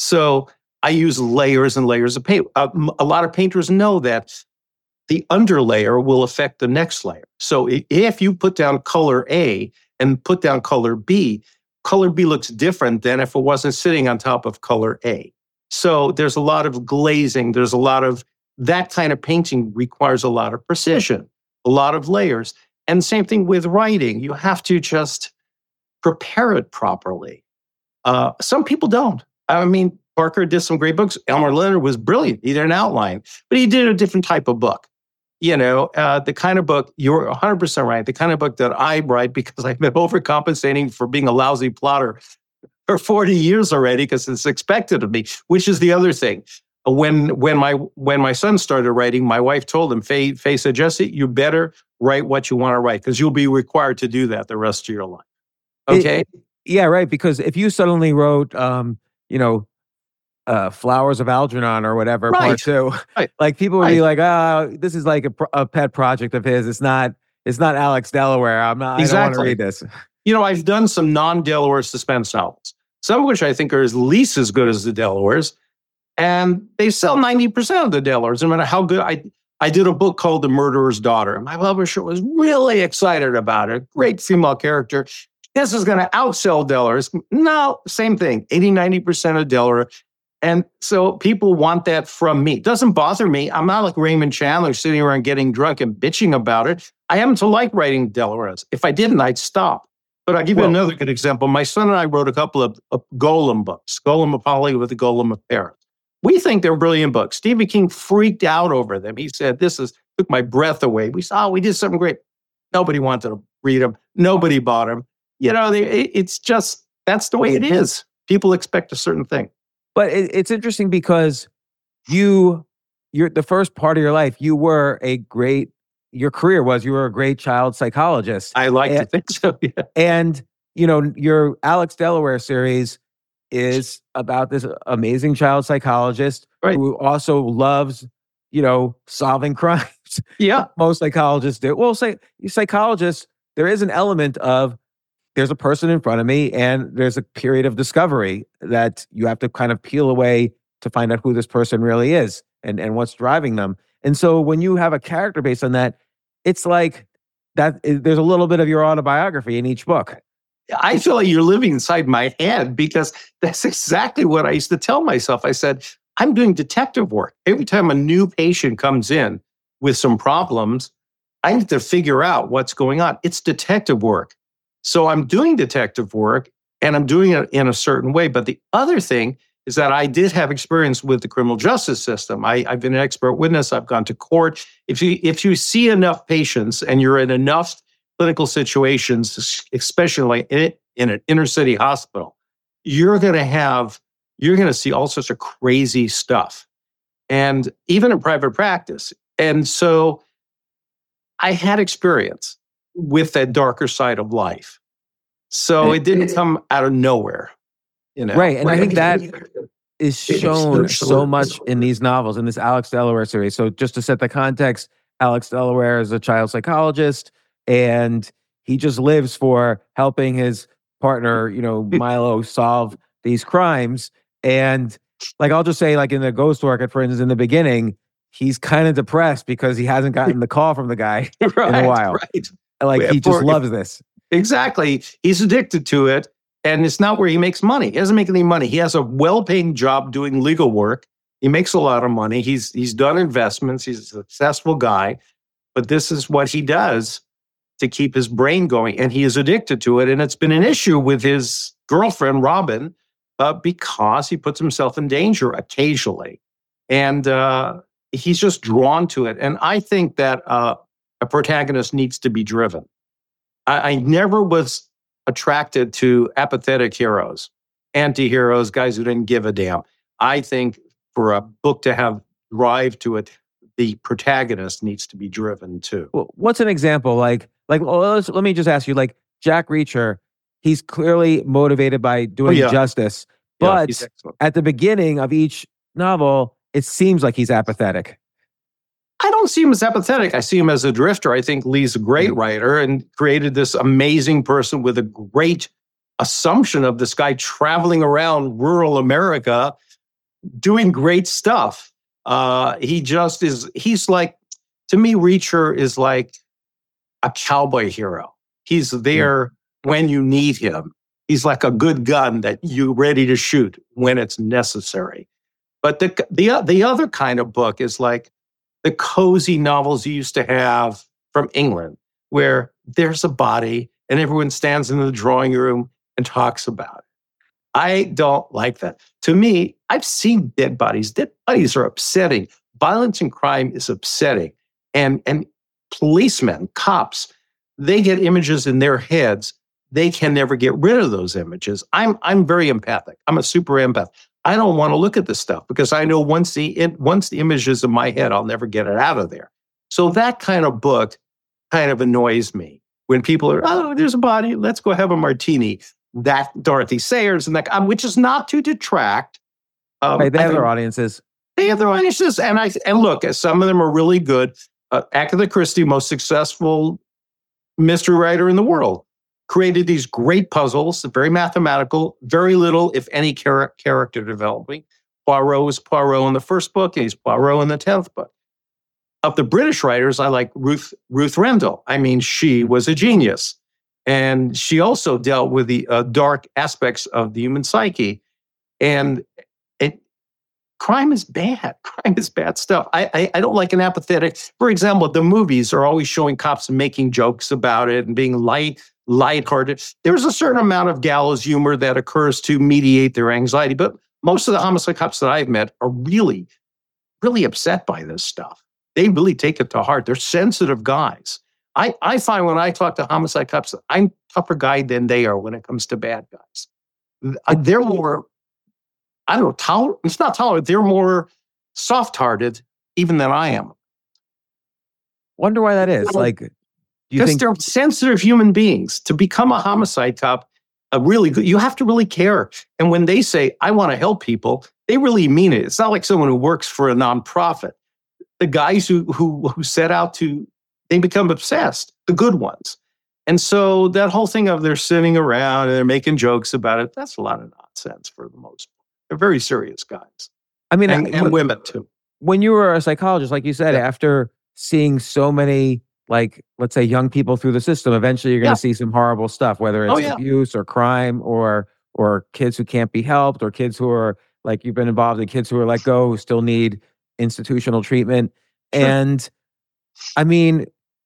So I use layers and layers of paint. Uh, a lot of painters know that the underlayer will affect the next layer. So if you put down color A and put down color B, color B looks different than if it wasn't sitting on top of color A. So there's a lot of glazing. There's a lot of that kind of painting requires a lot of precision, a lot of layers. And same thing with writing. You have to just prepare it properly. Uh, some people don't. I mean, Parker did some great books. Elmer Leonard was brilliant. He did an outline, but he did a different type of book. You know, uh, the kind of book, you're one hundred percent right, the kind of book that I write, because I've been overcompensating for being a lousy plotter for forty years already, because it's expected of me, which is the other thing. When when my when my son started writing, my wife told him, Faye, Faye said, Jesse, you better write what you want to write, because you'll be required to do that the rest of your life. Okay? It, yeah, right. Because if you suddenly wrote, um, you know, uh, Flowers of Algernon or whatever, Right. part two, Right. like people would be Right. like, oh, this is like a, pro- a pet project of his. It's not, it's not Alex Delaware. I'm not, I don't want to Exactly. read this. You know, I've done some non-Delaware suspense novels, some of which I think are at least as good as the Delawares, and they sell ninety percent of the Delawares. No matter how good, I I did a book called The Murderer's Daughter, and my publisher was really excited about it. Great female character. This is going to outsell Delawares. No, same thing, eighty, ninety percent of Delaware. And so people want that from me. It doesn't bother me. I'm not like Raymond Chandler sitting around getting drunk and bitching about it. I happen to like writing Delawares. If I didn't, I'd stop. But I'll give you Well- another good example. My son and I wrote a couple of, of Golem books, Golem of Hollywood, The Golem of Paris. We think they're brilliant books. Stephen King freaked out over them. He said, this is took my breath away. We saw, oh, we did something great. Nobody wanted to read them. Nobody bought them. You know, they, it- it's just, that's the way it is. People expect a certain thing. But it, it's interesting because you, you're the first part of your life, you were a great, your career was, you were a great child psychologist. I like Yeah. to think so, yeah. And, you know, your Alex Delaware series is about this amazing child psychologist Right. who also loves, you know, solving crimes. Yeah. Most psychologists do. Well, say psychologists, there is an element of there's a person in front of me and there's a period of discovery that you have to kind of peel away to find out who this person really is and, and what's driving them. And so when you have a character based on that, it's like that there's a little bit of your autobiography in each book. I feel like you're living inside my head because that's exactly what I used to tell myself. I said, I'm doing detective work. Every time a new patient comes in with some problems, I need to figure out what's going on. It's detective work. So I'm doing detective work and I'm doing it in a certain way. But the other thing is that I did have experience with the criminal justice system. I, I've been an expert witness. I've gone to court. If you if you see enough patients and you're in enough clinical situations, especially in, in an inner city hospital, you're going to have, you're going to see all sorts of crazy stuff. And even in private practice. And so I had experience with that darker side of life. So it didn't come out of nowhere, you know. Right. And I think that is shown so much in these novels, in this Alex Delaware series. So just to set the context, Alex Delaware is a child psychologist, and he just lives for helping his partner, you know, Milo, solve these crimes. And like, I'll just say, like in the Ghost Orchid, for instance, in the beginning, he's kind of depressed because he hasn't gotten the call from the guy right, in a while. Right. Like, he just For, loves this. Exactly. He's addicted to it. And it's not where he makes money. He doesn't make any money. He has a well-paying job doing legal work. He makes a lot of money. He's he's done investments. He's a successful guy. But this is what he does to keep his brain going. And he is addicted to it. And it's been an issue with his girlfriend, Robin, uh, because he puts himself in danger occasionally. And uh, he's just drawn to it. And I think that uh, a protagonist needs to be driven. I, I never was attracted to apathetic heroes, anti-heroes, guys who didn't give a damn. I think for a book to have drive to it, the protagonist needs to be driven too. Well, what's an example? Like, like well, let's, let me just ask you, like Jack Reacher, he's clearly motivated by doing oh, yeah. justice. Yeah, But at the beginning of each novel, it seems like he's apathetic. I don't see him as apathetic. I see him as a drifter. I think Lee's a great writer and created this amazing person with a great assumption of this guy traveling around rural America doing great stuff. Uh, he just is, he's like, to me, Reacher is like a cowboy hero. He's there mm-hmm. when you need him. He's like a good gun that you're ready to shoot when it's necessary. But the the the other kind of book is like the cozy novels you used to have from England, where there's a body and everyone stands in the drawing room and talks about it. I don't like that. To me, I've seen dead bodies. Dead bodies are upsetting. Violence and crime is upsetting. And, and policemen, cops, they get images in their heads. They can never get rid of those images. I'm, I'm very empathic. I'm a super empath. I don't want to look at this stuff because I know once the it, once the image is in my head, I'll never get it out of there. So that kind of book kind of annoys me when people are, oh, there's a body, let's go have a martini. That Dorothy Sayers and that, um, which is not to detract. Um, right, they have their audiences. They have their audiences, and I and look, some of them are really good. Uh, Agatha Christie, most successful mystery writer in the world, created these great puzzles, very mathematical, very little, if any, char- character developing. Poirot was Poirot in the first book, and he's Poirot in the tenth book. Of the British writers, I like Ruth Ruth Rendell. I mean, she was a genius. And she also dealt with the uh, dark aspects of the human psyche. And it, crime is bad. Crime is bad stuff. I, I, I don't like an apathetic. For example, the movies are always showing cops making jokes about it and being light, lighthearted. There's a certain amount of gallows humor that occurs to mediate their anxiety. But most of the homicide cops that I've met are really, really upset by this stuff. They really take it to heart. They're sensitive guys. I, I find when I talk to homicide cops, I'm a tougher guy than they are when it comes to bad guys. They're more, I don't know, tolerant. It's not tolerant. They're more soft-hearted even than I am. Wonder why that is. Like, do you because think they're sensitive human beings. To become a homicide cop, a really good, you have to really care. And when they say, I want to help people, they really mean it. It's not like someone who works for a nonprofit. The guys who who who set out to, they become obsessed, the good ones. And so that whole thing of they're sitting around and they're making jokes about it, that's a lot of nonsense for the most part. They're very serious guys. I mean, and, I- and when- women too. When you were a psychologist, like you said, Yeah. after seeing so many, like, let's say young people through the system, eventually you're going Yeah. to see some horrible stuff, whether it's Oh, yeah. abuse or crime or or kids who can't be helped or kids who are, like you've been involved in kids who are let go, who still need institutional treatment. Sure. And I mean,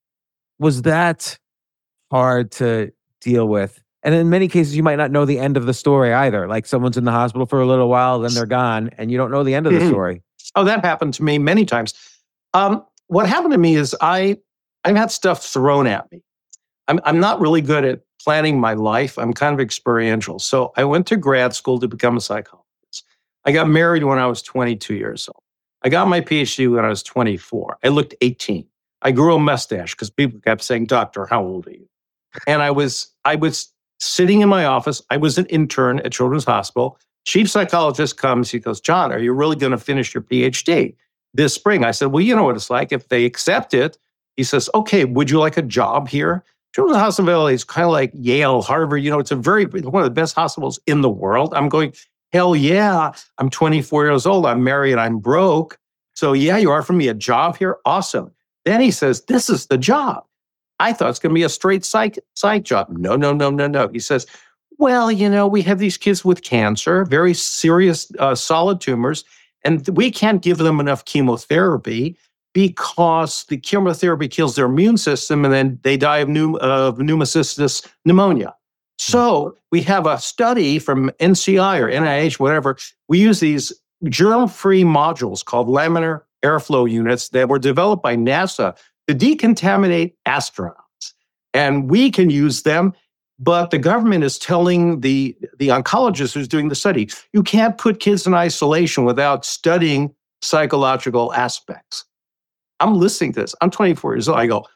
was that hard to deal with? And in many cases, you might not know the end of the story either. Like someone's in the hospital for a little while, then they're gone, and you don't know the end of the Mhm. story. Oh, that happened to me many times. Um, what happened to me is I, I've had stuff thrown at me. I'm, I'm not really good at planning my life. I'm kind of experiential. So I went to grad school to become a psychologist. I got married when I was twenty-two years old. I got my PhD when I was twenty-four. I looked eighteen. I grew a mustache because people kept saying, "Doctor, how old are you?" And I was, I was sitting in my office. I was an intern at Children's Hospital. Chief psychologist comes. He goes, "John, are you really going to finish your PhD this spring?" I said, "Well, you know what it's like. If they accept it," he says, "Okay, would you like a job here?" Children's Hospital is kind of like Yale, Harvard. You know, it's a very, one of the best hospitals in the world. I'm going, hell yeah. I'm twenty-four years old. I'm married. I'm broke. So yeah, you offer me a job here? Awesome. Then he says, "This is the job." I thought it's going to be a straight psych, psych job. No, no, no, no, no. He says, "Well, you know, we have these kids with cancer, very serious uh, solid tumors, and we can't give them enough chemotherapy because the chemotherapy kills their immune system and then they die of, pneum- of pneumocystis pneumonia. So we have a study from N C I or N I H, whatever. We use these germ-free modules called laminar airflow units that were developed by NASA to decontaminate astronauts. And we can use them, but the government is telling the, the oncologist who's doing the study, you can't put kids in isolation without studying psychological aspects." I'm listening to this. I'm twenty-four years old. I go,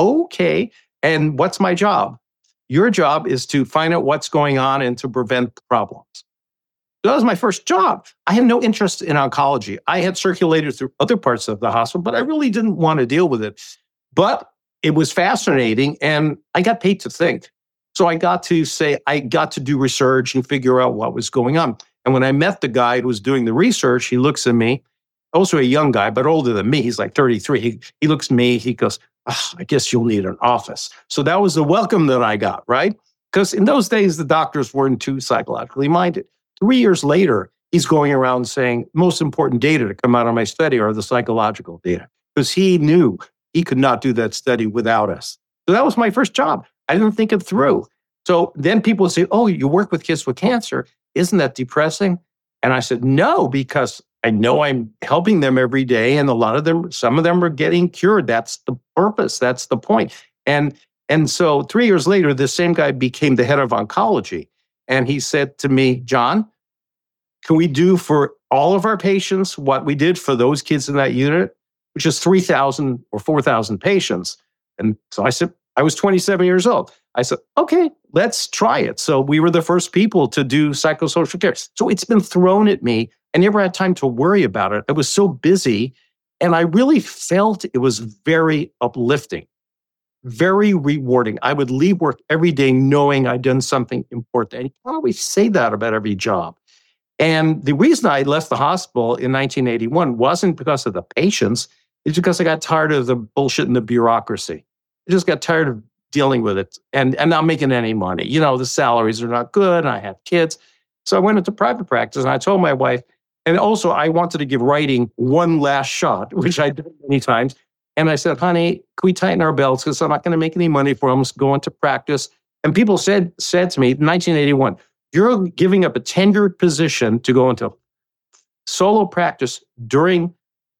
okay. And what's my job? Your job is to find out what's going on and to prevent problems. So that was my first job. I had no interest in oncology. I had circulated through other parts of the hospital, but I really didn't want to deal with it. But it was fascinating, and I got paid to think. So I got to say, I got to do research and figure out what was going on. And when I met the guy who was doing the research, he looks at me, also a young guy, but older than me. He's like thirty-three. He, he looks at me, he goes, oh, "I guess you'll need an office." So that was the welcome that I got, right? Because in those days, the doctors weren't too psychologically minded. Three years later, he's going around saying, most important data to come out of my study are the psychological data. Because he knew he could not do that study without us. So that was my first job. I didn't think it through. So then people would say, "Oh, you work with kids with cancer. Isn't that depressing?" And I said, "No, because I know I'm helping them every day. And a lot of them, some of them are getting cured. That's the purpose. That's the point." And, and so three years later, this same guy became the head of oncology. And he said to me, "John, can we do for all of our patients what we did for those kids in that unit, which is three thousand or four thousand patients?" And so I said, I was twenty-seven years old. I said, "Okay, let's try it." So we were the first people to do psychosocial care. So it's been thrown at me. I never had time to worry about it. I was so busy, and I really felt it was very uplifting, very rewarding. I would leave work every day knowing I'd done something important. And I always say that about every job. And the reason I left the hospital in nineteen eighty-one wasn't because of the patients. It's because I got tired of the bullshit and the bureaucracy. I just got tired of dealing with it and, and not making any money. You know, the salaries are not good, and I have kids. So I went into private practice, and I told my wife, and also I wanted to give writing one last shot, which I did many times. And I said, "Honey, can we tighten our belts? Because I'm not going to make any money for them. I'm just going to practice." And people said, said to me in nineteen eighty-one, "You're giving up a tenured position to go into solo practice during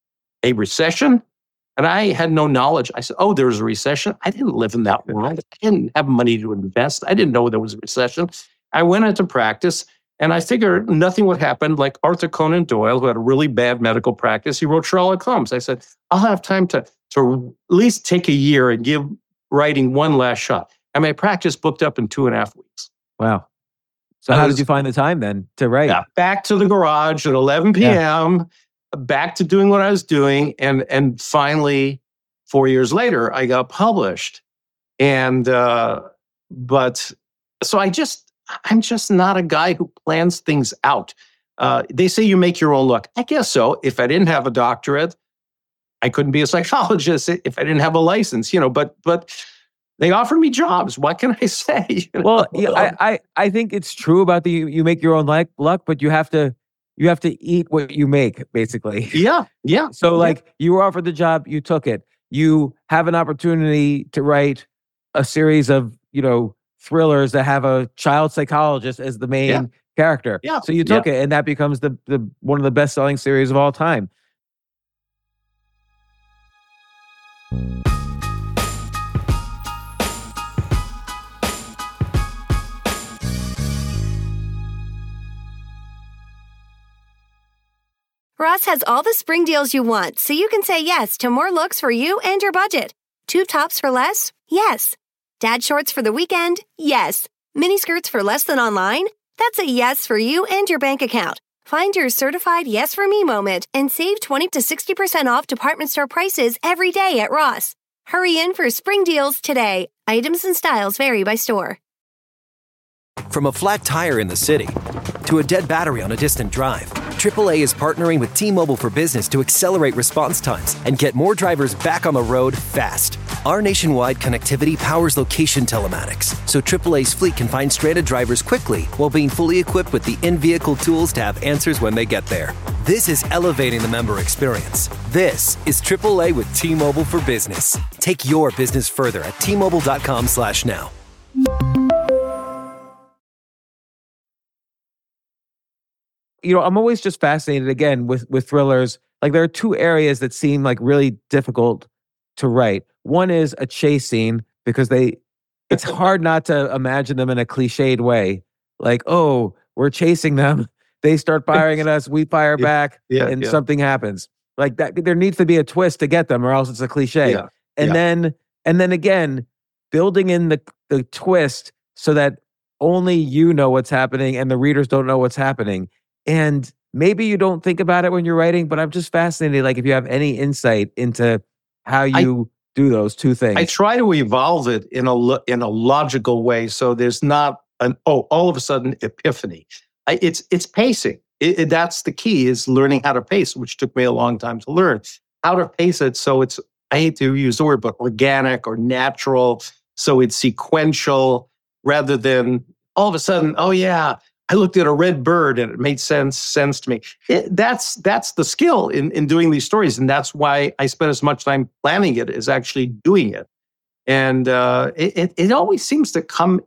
a recession?" And I had no knowledge. I said, "Oh, there's a recession?" I didn't live in that world. I didn't have money to invest. I didn't know there was a recession. I went into practice, and I figured nothing would happen. Like Arthur Conan Doyle, who had a really bad medical practice, he wrote Sherlock Holmes. I said, I'll have time to, to at least take a year and give writing one last shot. And my practice booked up in two and a half weeks. Wow. So That how was- did you find the time then to write? Yeah, back to the garage at eleven p.m., back to doing what I was doing. And, and finally, four years later, I got published. And, uh, but so I just, I'm just not a guy who plans things out. Uh, they say you make your own luck. I guess so. If I didn't have a doctorate, I couldn't be a psychologist if I didn't have a license, you know, but, but they offered me jobs. What can I say? You know? Well, yeah, I, I, I think it's true about the, you, you make your own luck, luck, but you have to, you have to eat what you make, basically. Yeah. Yeah. So yeah. like you were offered the job, you took it. You have an opportunity to write a series of, you know, thrillers that have a child psychologist as the main Yeah. character. Yeah. So you took yeah. it, and that becomes the, the one of the best selling series of all time. Ross has all the spring deals you want, so you can say yes to more looks for you and your budget. Tube tops for less? Yes. Dad shorts for the weekend? Yes. Mini skirts for less than online? That's a yes for you and your bank account. Find your certified yes for me moment and save twenty to sixty percent off department store prices every day at Ross. Hurry in for spring deals today. Items and styles vary by store. From a flat tire in the city to a dead battery on a distant drive, triple A is partnering with T-Mobile for Business to accelerate response times and get more drivers back on the road fast. Our nationwide connectivity powers location telematics, so triple A's fleet can find stranded drivers quickly while being fully equipped with the in-vehicle tools to have answers when they get there. This is elevating the member experience. This is triple A with T-Mobile for Business. Take your business further at T Mobile dot com slash now. You know, I'm always just fascinated again with with thrillers. Like there are two areas that seem like really difficult to write. One is a chase scene, because they it's hard not to imagine them in a cliched way. Like, oh, we're chasing them. They start firing at us, we fire Yeah, back, yeah, and yeah. something happens. Like that, there needs to be a twist to get them, or else it's a cliche. Yeah, And yeah. then and then again, building in the the twist so that only you know what's happening and the readers don't know what's happening. And maybe you don't think about it when you're writing, but I'm just fascinated, like if you have any insight into how you do those two things. I try to evolve it in a lo- in a logical way, so there's not an oh all of a sudden epiphany. I, it's it's pacing. It, it, that's the key, is learning how to pace, which took me a long time to learn how to pace it. So it's, I hate to use the word, but organic or natural. So it's sequential rather than all of a sudden, oh yeah, I looked at a red bird and it made sense sense to me. It, that's that's the skill in, in doing these stories, and that's why I spend as much time planning it as actually doing it. And uh, it, it it always seems to come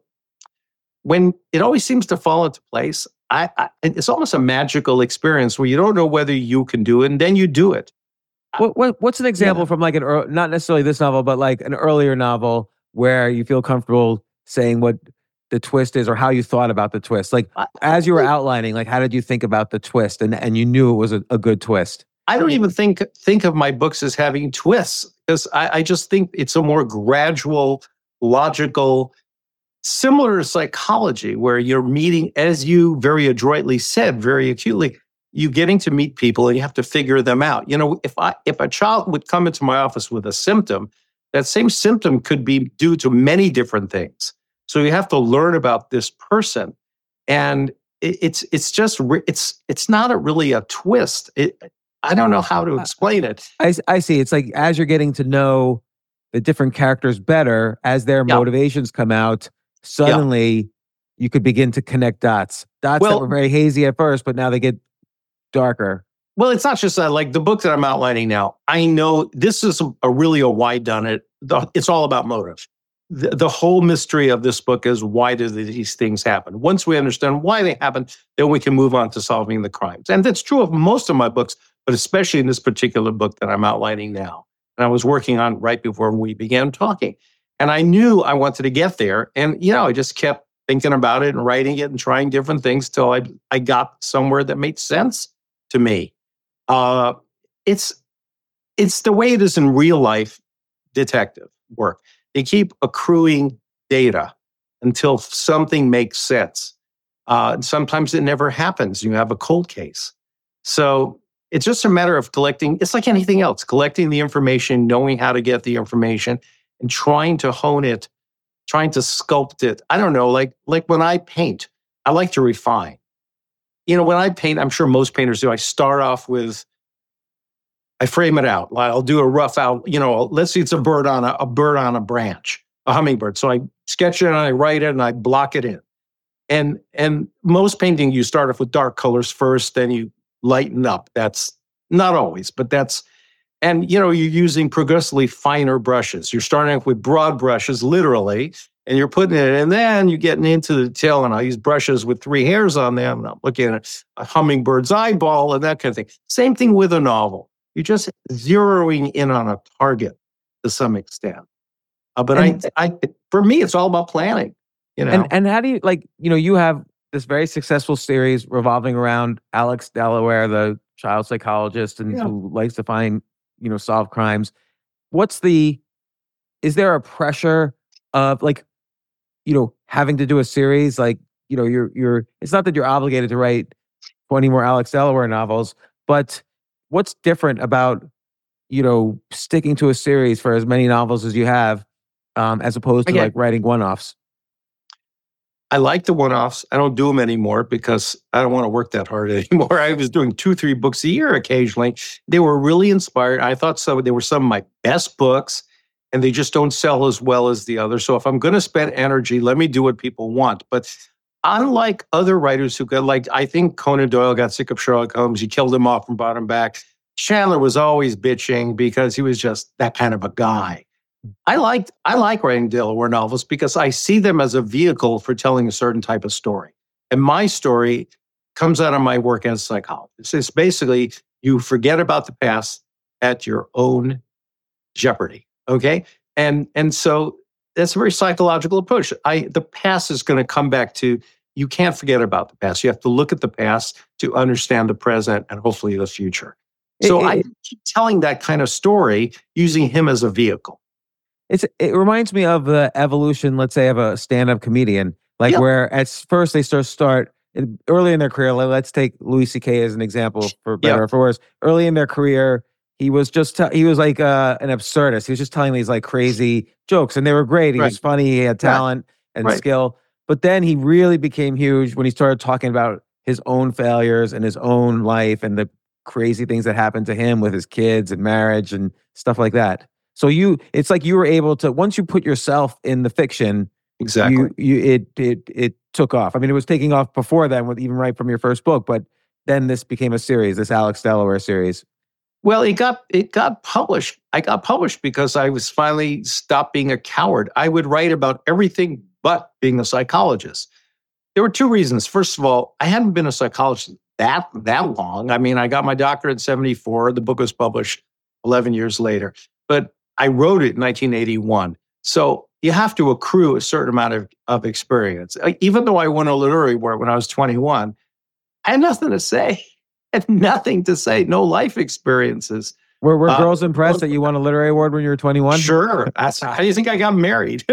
when it always seems to fall into place. I, I it's almost a magical experience where you don't know whether you can do it, and then you do it. What, what what's an example Yeah. from like an ear- not necessarily this novel, but like an earlier novel where you feel comfortable saying what the twist is or how you thought about the twist? Like I- as you were outlining, like how did you think about the twist, and and you knew it was a, a good twist? I don't even think think of my books as having twists, because I, I just think it's a more gradual, logical, similar to psychology, where you're meeting, as you very adroitly said, very acutely, you getting to meet people and you have to figure them out. You know, if I if a child would come into my office with a symptom, that same symptom could be due to many different things. So you have to learn about this person, and it, it's it's just re- it's it's not a really a twist. It, I don't know how to explain it. I, s- I see. It's like as you're getting to know the different characters better, as their Yeah. motivations come out, suddenly you could begin to connect dots. Dots that Well- were very hazy at first, but now they get darker. Well, it's not just that. Like the book that I'm outlining now, I know this is a, a really a why done it. The- It's all about motive. The, the whole mystery of this book is, why do these things happen? Once we understand why they happen, then we can move on to solving the crimes. And that's true of most of my books, but especially in this particular book that I'm outlining now. And I was working on right before we began talking. And I knew I wanted to get there. And, you know, I just kept thinking about it and writing it and trying different things till I, I got somewhere that made sense to me. Uh, it's it's the way it is in real life detective work. They keep accruing data until something makes sense. Uh, and sometimes it never happens. You have a cold case. So it's just a matter of collecting. It's like anything else, collecting the information, knowing how to get the information, and trying to hone it trying to sculpt it. I don't know, like like when I paint, I like to refine. You know, when I paint, I'm sure most painters do, I start off with, I frame it out. I'll do a rough out, you know, let's see, it's a bird on a, a bird on a branch, a hummingbird. So I sketch it and I write it and I block it in. And and most painting, you start off with dark colors first, then you lighten up. That's not always, but that's, and you know, you're using progressively finer brushes. You're starting off with broad brushes, literally, and you're putting it, and then you're getting into the detail, and I use brushes with three hairs on them, and I'm looking at a hummingbird's eyeball and that kind of thing. Same thing with a novel. You're just zeroing in on a target to some extent. Uh, but and, I, I, for me, it's all about planning. You know, and and how do you, like, you know, you have this very successful series revolving around Alex Delaware, the child psychologist, and yeah. who likes to find, you know, solve crimes. What's the, is there a pressure of, like, you know, having to do a series? Like, you know, you're, you're, it's not that you're obligated to write twenty more Alex Delaware novels, but what's different about, you know, sticking to a series for as many novels as you have, um, as opposed to, okay. like, writing one-offs? I like the one-offs. I don't do them anymore because I don't want to work that hard anymore. I was doing two, three books a year occasionally. They were really inspired. I thought some, they were some of my best books, and they just don't sell as well as the others. So if I'm going to spend energy, let me do what people want. But unlike other writers who got, like, I think Conan Doyle got sick of Sherlock Holmes. He killed him off from bottom back. Chandler was always bitching because he was just that kind of a guy. I like I like writing Delaware novels because I see them as a vehicle for telling a certain type of story. And my story comes out of my work as a psychologist. It's basically, you forget about the past at your own jeopardy, okay? And and so that's a very psychological approach. I the past is going to come back to, you can't forget about the past. You have to look at the past to understand the present and hopefully the future. So it, it, I keep telling that kind of story using him as a vehicle. It's, it reminds me of the evolution, let's say, of a stand-up comedian, like, yeah. where at first they start, start early in their career. Let's take Louis C K as an example, for better yeah. or for worse. Early in their career, he was just, t- he was like uh, an absurdist. He was just telling these like crazy jokes, and they were great. He right. was funny, he had talent right. and right. skill. But then he really became huge when he started talking about his own failures and his own life and the crazy things that happened to him with his kids and marriage and stuff like that. So you, it's like you were able to, once you put yourself in the fiction, exactly, you, you it it it took off. I mean, it was taking off before then, with even right from your first book, but then this became a series, this Alex Delaware series. Well, it got it got published. I got published because I was finally stopped being a coward. I would write about everything but being a psychologist. There were two reasons. First of all, I hadn't been a psychologist that that long. I mean, I got my doctorate in seventy-four. The book was published eleven years later, but I wrote it in nineteen eighty-one. So you have to accrue a certain amount of, of experience. Even though I won a literary award when I was twenty-one, I had nothing to say. I had nothing to say, no life experiences. Were, were uh, girls impressed that you won a literary award when you were twenty-one? Sure. That's, how do you think I got married?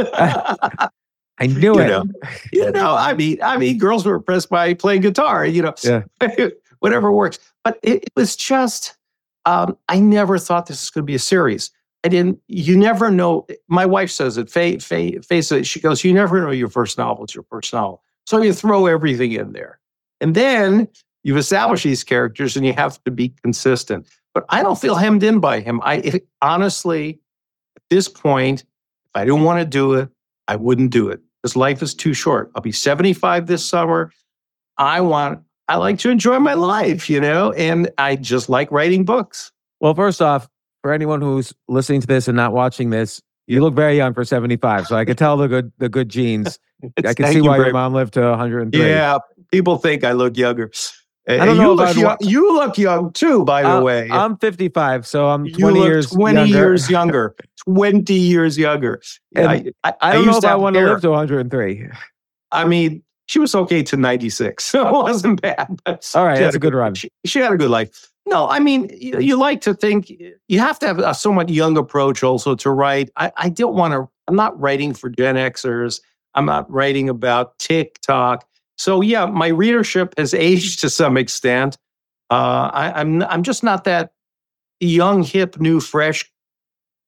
I knew you it. Know, you know, I mean, I mean, girls were impressed by playing guitar, you know, yeah. whatever works. But it, it was just, um, I never thought this was going to be a series. I didn't, you never know. My wife says it, Faye, Faye, Faye says, she goes, you never know your first novel is your first novel. So you throw everything in there. And then you've established these characters and you have to be consistent. But I don't feel hemmed in by him. I if, honestly, at this point, if I didn't want to do it, I wouldn't do it. Because life is too short. I'll be seventy-five this summer. I want, I like to enjoy my life, you know, and I just like writing books. Well, first off, for anyone who's listening to this and not watching this, you look very young for seventy-five. So I could tell the good the good genes. I can see you why your mom lived to one hundred three. Yeah, people think I look younger. I don't know you, look if young, you look young too, by the uh, way. I'm fifty-five, so I'm you twenty years twenty younger. years younger. twenty years younger. And I, I, I don't I know if I want to live to one hundred three. I mean, she was okay to ninety-six, so it wasn't bad. But all right, that's a good a, run. She, she had a good life. No, I mean, you, you like to think, you have to have a somewhat young approach also to write. I, I don't want to, I'm not writing for Gen Xers. I'm not writing about TikTok. So yeah, my readership has aged to some extent. Uh, I, I'm I'm just not that young, hip, new, fresh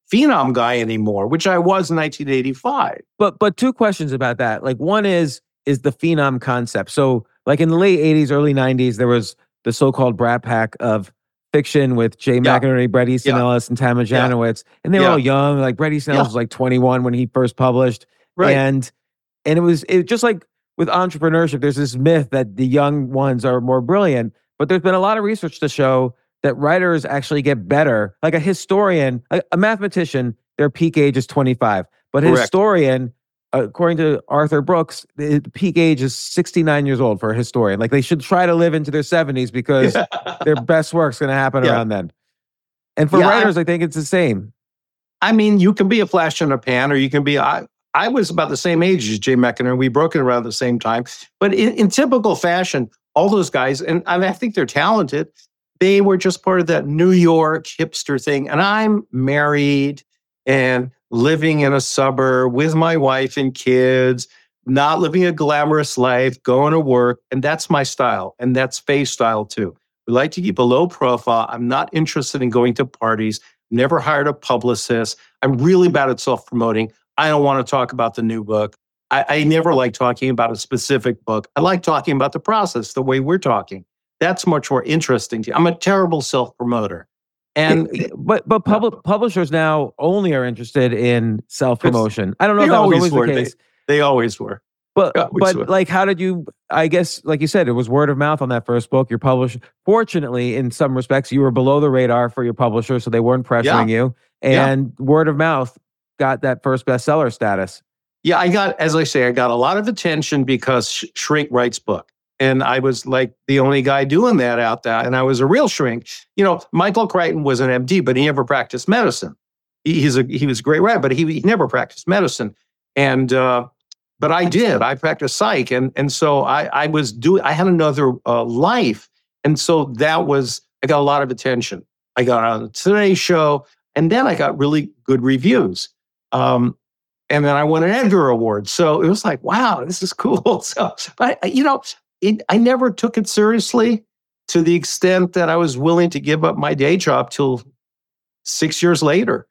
phenom guy anymore, which I was in nineteen eighty-five. But but two questions about that. Like one is is the phenom concept. So like in the late eighties, early nineties, there was the so-called Brat Pack of fiction with Jay Yeah. McInerney, Bret Easton Yeah. Ellis, and Tamara Yeah. Janowitz, and they were Yeah. all young. Like Bret Easton Yeah. Ellis was like twenty-one when he first published, Right. and and it was it just like with entrepreneurship. There's this myth that the young ones are more brilliant, but there's been a lot of research to show that writers actually get better. Like a historian, a, a mathematician, their peak age is twenty-five, but a Correct. historian, according to Arthur Brooks, the peak age is sixty-nine years old for a historian. Like they should try to live into their seventies because their best work's going to happen Yeah. around then. And for Yeah, I- writers, I think it's the same. I mean, you can be a flash in a pan, or you can be. I, I was about the same age as Jay McInerney. We broke it around the same time. But in, in typical fashion, all those guys, and I, mean, I think they're talented, they were just part of that New York hipster thing. And I'm married and living in a suburb with my wife and kids, not living a glamorous life, going to work. And that's my style. And that's Faye's style too. We like to keep a low profile. I'm not interested in going to parties. Never hired a publicist. I'm really bad at self-promoting. I don't want to talk about the new book. I, I never like talking about a specific book. I like talking about the process, the way we're talking. That's much more interesting to you. I'm a terrible self-promoter. And but but public publishers now only are interested in self-promotion. I don't know they if that was always always were. the They, case. they always were. But Yeah, which but one? like, how did you? I guess, like you said, it was word of mouth on that first book. Your publisher, fortunately, in some respects, you were below the radar for your publisher, so they weren't pressuring you. Yeah. And word of mouth got that first bestseller status. Yeah, I got, as I say, I got a lot of attention because Sh- Shrink writes book. And I was like the only guy doing that out there. And I was a real shrink. You know, Michael Crichton was an M D, but he never practiced medicine. He, he's a, he was a great writer, but he, he never practiced medicine. And, uh, but I did. I practiced psych. And, and so I, I was doing, I had another uh, life. And so that was, I got a lot of attention. I got on the Today Show, and then I got really good reviews. Um, and then I won an Edgar Award. So it was like, wow, this is cool. So, but you know, it, I never took it seriously to the extent that I was willing to give up my day job till six years later.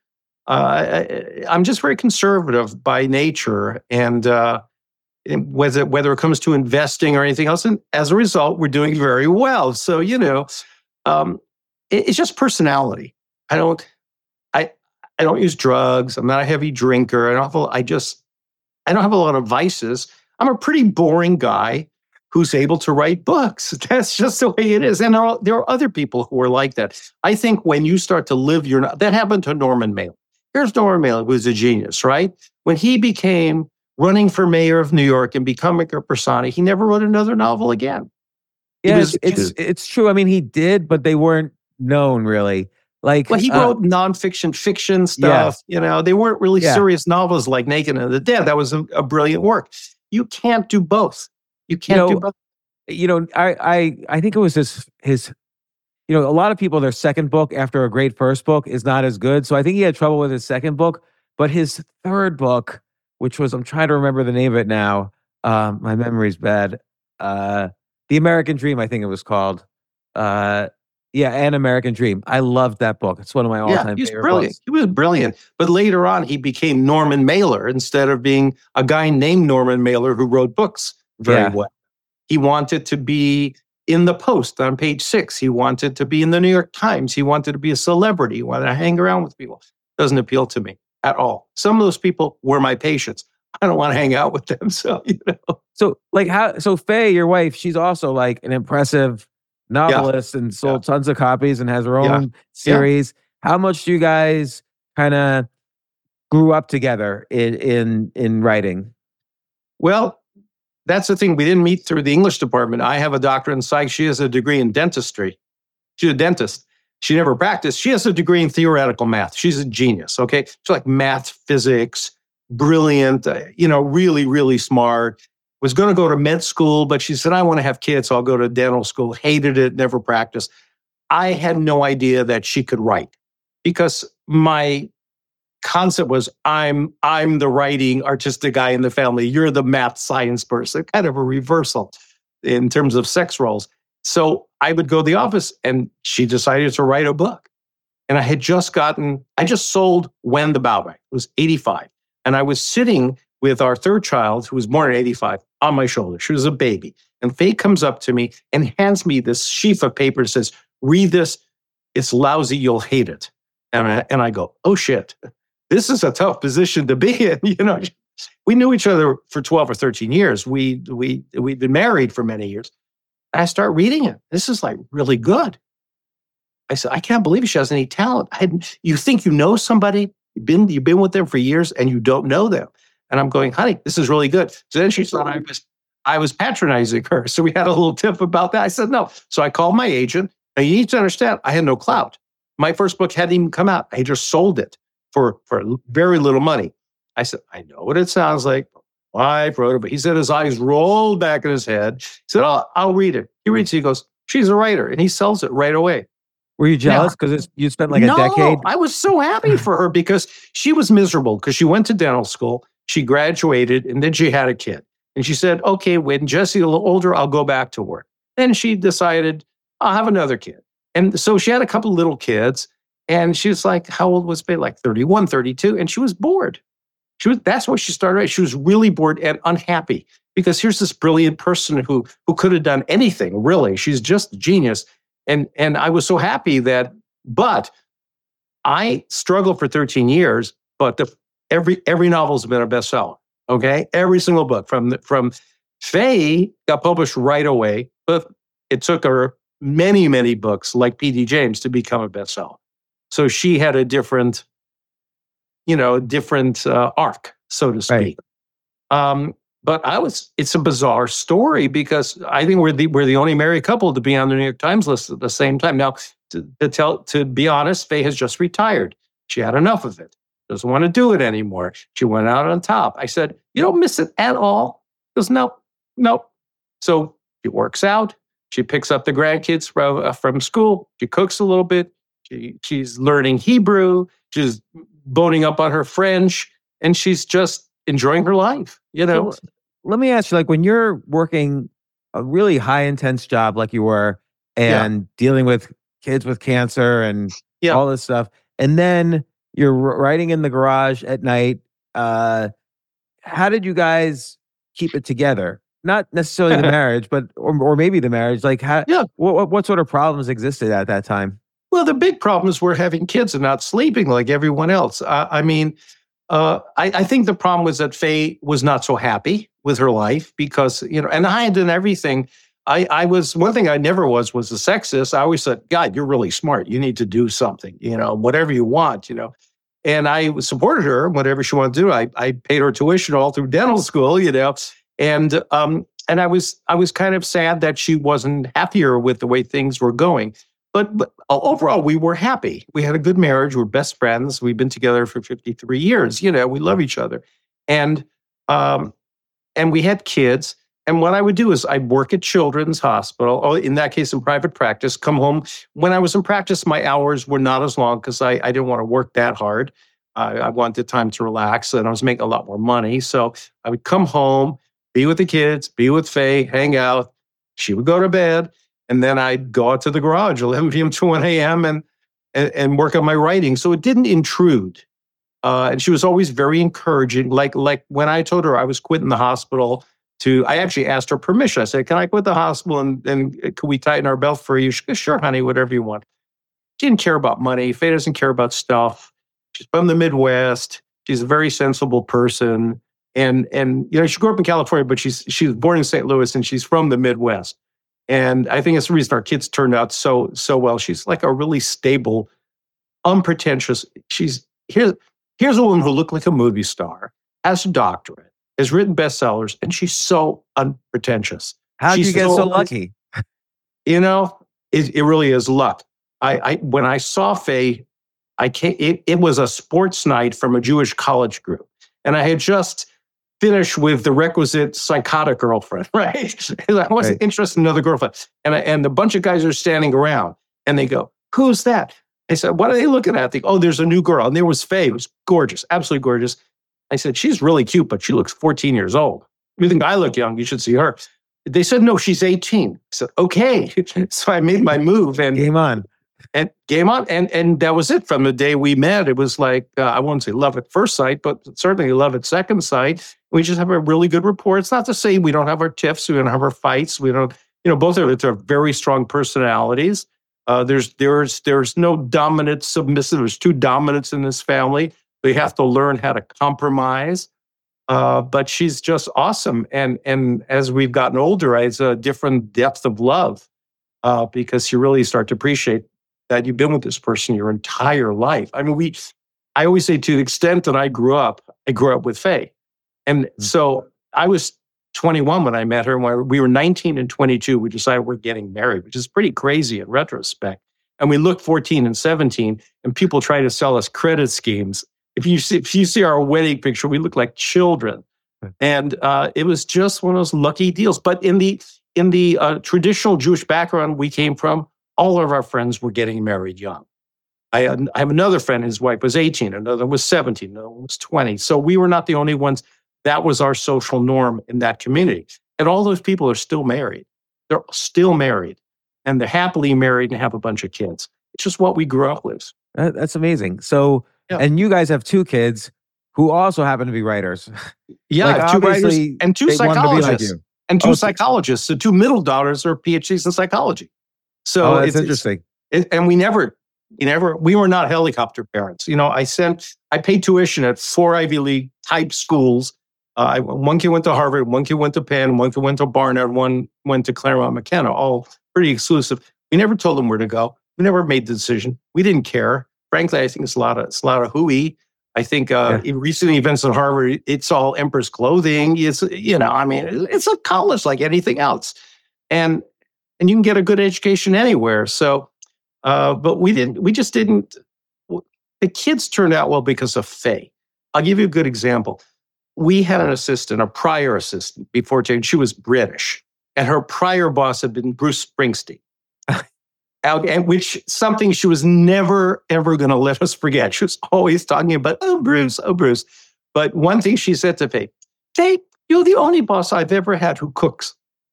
Uh, I, I'm just very conservative by nature, and uh, whether whether it comes to investing or anything else, and as a result, we're doing very well. So you know, um, it, it's just personality. I don't, I, I don't use drugs. I'm not a heavy drinker. I don't have a, I just, I don't have a lot of vices. I'm a pretty boring guy who's able to write books. That's just the way it is. And there are, there are other people who are like that. I think when you start to live your, that happened to Norman Mailer. Here's Norman Mailer, who was a genius, right? When he became running for mayor of New York and becoming a persona, he never wrote another novel again. He Yeah, was- it's, it's it's true. I mean, he did, but they weren't known really. Like, Well, he uh, wrote nonfiction, fiction stuff. You know, they weren't really Yeah. serious novels like Naked and the Dead. That was a, a brilliant work. You can't do both. You can't know, do both. you know, I I I think it was his his. You know, a lot of people, their second book after a great first book is not as good. So I think he had trouble with his second book, but his third book, which was, I'm trying to remember the name of it now. Um, my memory's bad. Uh, The American Dream, I think it was called. Uh, yeah, An American Dream. I loved that book. It's one of my Yeah, all-time he was favorite brilliant. books. He was brilliant. But later on, he became Norman Mailer instead of being a guy named Norman Mailer who wrote books very Yeah. well. He wanted to be in the Post on page six. He wanted to be in the New York Times. He wanted to be a celebrity. He wanted to hang around with people. Doesn't appeal to me at all. Some of those people were my patients. I don't want to hang out with them. So, you know. So, like, how? So, Faye, your wife, she's also like an impressive novelist and sold tons of copies and has her Yeah. own series. How much do you guys kind of grew up together in in in writing? Well, that's the thing. We didn't meet through the English department. I have a doctorate in psych. She has a degree in dentistry. She's a dentist. She never practiced. She has a degree in theoretical math. She's a genius, okay? She's like math, physics, brilliant, uh, you know, really, really smart. Was going to go to med school, but she said, I want to have kids, so I'll go to dental school. Hated it, never practiced. I had no idea that she could write because my concept was I'm I'm the writing artistic guy in the family. You're the math science person. Kind of a reversal in terms of sex roles. So I would go to the office and she decided to write a book. And I had just gotten, I just sold When the Bow Wag. It was eighty-five. And I was sitting with our third child, who was born in eighty-five, on my shoulder. She was a baby. And Faye comes up to me and hands me this sheaf of paper and says, read this. It's lousy. You'll hate it. And I, and I go, oh, shit. This is a tough position to be in. You know, we knew each other for twelve or thirteen years. We, we, we'd been married for many years. And I start reading it. This is like really good. I said, I can't believe she has any talent. I hadn't, you think you know somebody, you've been, you've been with them for years and you don't know them. And I'm going, honey, this is really good. So then she thought I was, I was patronizing her. So we had a little tip about that. I said, no. So I called my agent. Now you need to understand, I had no clout. My first book hadn't even come out. I just sold it for, for very little money. I said, I know what it sounds like. I wrote it, but he said his eyes rolled back in his head. He said, oh, I'll read it. He reads it. He goes, she's a writer. And he sells it right away. Were you jealous because you spent like a no, decade? I was so happy for her because she was miserable because she went to dental school. She graduated and then she had a kid. And she said, okay, when Jesse's a little older, I'll go back to work. Then she decided, I'll have another kid. And so she had a couple little kids and she was like, how old was Faye? Like thirty-one, thirty-two. And she was bored. She was, that's what she started. She was really bored and unhappy because here's this brilliant person who, who could have done anything, really. She's just a genius. And, and I was so happy that, but I struggled for thirteen years, but the, every, every novel's been a bestseller. Okay. Every single book from, the, from Faye got published right away, but it took her many, many books like P D James to become a bestseller. So she had a different, you know, different uh, arc, so to speak. Right. Um, but I was, it's a bizarre story because I think we're the, we're the only married couple to be on the New York Times list at the same time. Now, to, to tell, to be honest, Faye has just retired. She had enough of it. Doesn't want to do it anymore. She went out on top. I said, you don't miss it at all? She goes, nope, nope. So she works out. She picks up the grandkids from, uh, from school. She cooks a little bit. She, she's learning Hebrew. She's boning up on her French. And she's just enjoying her life, you know? So, let me ask you, like when you're working a really high intense job like you were and yeah. dealing with kids with cancer and yeah. all this stuff, and then you're writing in the garage at night, uh, how did you guys keep it together? Not necessarily the marriage, but or, or maybe the marriage. Like, how? Yeah. What, what sort of problems existed at that time? Well, the big problems were having kids and not sleeping like everyone else. Uh, I mean, uh, I, I think the problem was that Faye was not so happy with her life because, you know, and I had done everything. I, I was, one thing I never was, was a sexist. I always said, God, you're really smart. You need to do something, you know, whatever you want, you know. And I supported her, whatever she wanted to do. I, I paid her tuition all through dental school, you know. And um, and I was I was kind of sad that she wasn't happier with the way things were going. But, but overall, we were happy. We had a good marriage. We're best friends. We've been together for fifty-three years. You know, we love each other. And um, and we had kids. And what I would do is I'd work at Children's Hospital, or in that case, in private practice, come home. When I was in practice, my hours were not as long because I, I didn't want to work that hard. Uh, I wanted time to relax, and I was making a lot more money. So I would come home, be with the kids, be with Faye, hang out. She would go to bed, and then I'd go out to the garage eleven p.m. to one a.m. and, and and work on my writing. So it didn't intrude. Uh, and she was always very encouraging. Like like when I told her I was quitting the hospital, to I actually asked her permission. I said, "Can I quit the hospital and and could we tighten our belt for you?" She goes, "Sure, honey, whatever you want." She didn't care about money. Faye doesn't care about stuff. She's from the Midwest. She's a very sensible person. And, and you know, she grew up in California, but she's she was born in Saint Louis, and she's from the Midwest. And I think it's the reason our kids turned out so so well. She's like a really stable, unpretentious. She's here. Here's a woman who looked like a movie star, has a doctorate, has written bestsellers, and she's so unpretentious. How did you get so, so lucky? You know, it, it really is luck. I, I when I saw Faye, I came, it, it was a sports night from a Jewish college group, and I had just finished with the requisite psychotic girlfriend, right? I wasn't right. interested in another girlfriend, and I, and a bunch of guys are standing around, and they go, "Who's that?" I said, "What are they looking at?" They go, "Oh, there's a new girl," and there was Faye. It was gorgeous, absolutely gorgeous. I said, "She's really cute, but she looks fourteen years old. You think I look young? You should see her." They said, "No, she's eighteen." I said, "Okay." So I made my move, and game on. And game on. And and that was it. From the day we met, it was like, uh, I won't say love at first sight, but certainly love at second sight. We just have a really good rapport. It's not to say we don't have our tiffs, we don't have our fights. We don't, you know, both of us are very strong personalities. Uh, there's there's there's no dominant, submissive. There's two dominants in this family. We have to learn how to compromise. Uh, but she's just awesome. And and as we've gotten older, it's a different depth of love uh, because you really start to appreciate that you've been with this person your entire life. I mean, we, I always say to the extent that I grew up, I grew up with Faye. And mm-hmm. so I was twenty-one when I met her. And when we were nineteen and twenty-two, we decided we're getting married, which is pretty crazy in retrospect. And we looked fourteen and seventeen, and people try to sell us credit schemes. If you see, if you see our wedding picture, we look like children. And uh, it was just one of those lucky deals. But in the, in the uh, traditional Jewish background we came from, all of our friends were getting married young. I, I have another friend, his wife was eighteen, another was seventeen, another was twenty. So we were not the only ones. That was our social norm in that community. And all those people are still married. They're still married. And they're happily married and have a bunch of kids. It's just what we grew up with. That, that's amazing. So, yeah. And you guys have two kids who also happen to be writers. Yeah, like, two writers and two psychologists. Like and two oh, psychologists. So two middle daughters are P H Ds in psychology. So oh, that's it's interesting. It's, it, and we never, we never, we were not helicopter parents. You know, I sent, I paid tuition at four Ivy League type schools. Uh, I, one kid went to Harvard, one kid went to Penn, one kid went to Barnard, one went to Claremont McKenna, all pretty exclusive. We never told them where to go. We never made the decision. We didn't care. Frankly, I think it's a lot of, it's a lot of hooey. I think uh, yeah. in recent events at Harvard, it's all Emperor's clothing. It's, you know, I mean, it's a college like anything else. And and you can get a good education anywhere. So, uh, but we didn't, we just didn't, the kids turned out well because of Faye. I'll give you a good example. We had an assistant, a prior assistant before Jane. She was British. And her prior boss had been Bruce Springsteen. And which something she was never, ever going to let us forget. She was always talking about, oh, Bruce, oh, Bruce. But one thing she said to Faye, Faye, you're the only boss I've ever had who cooks.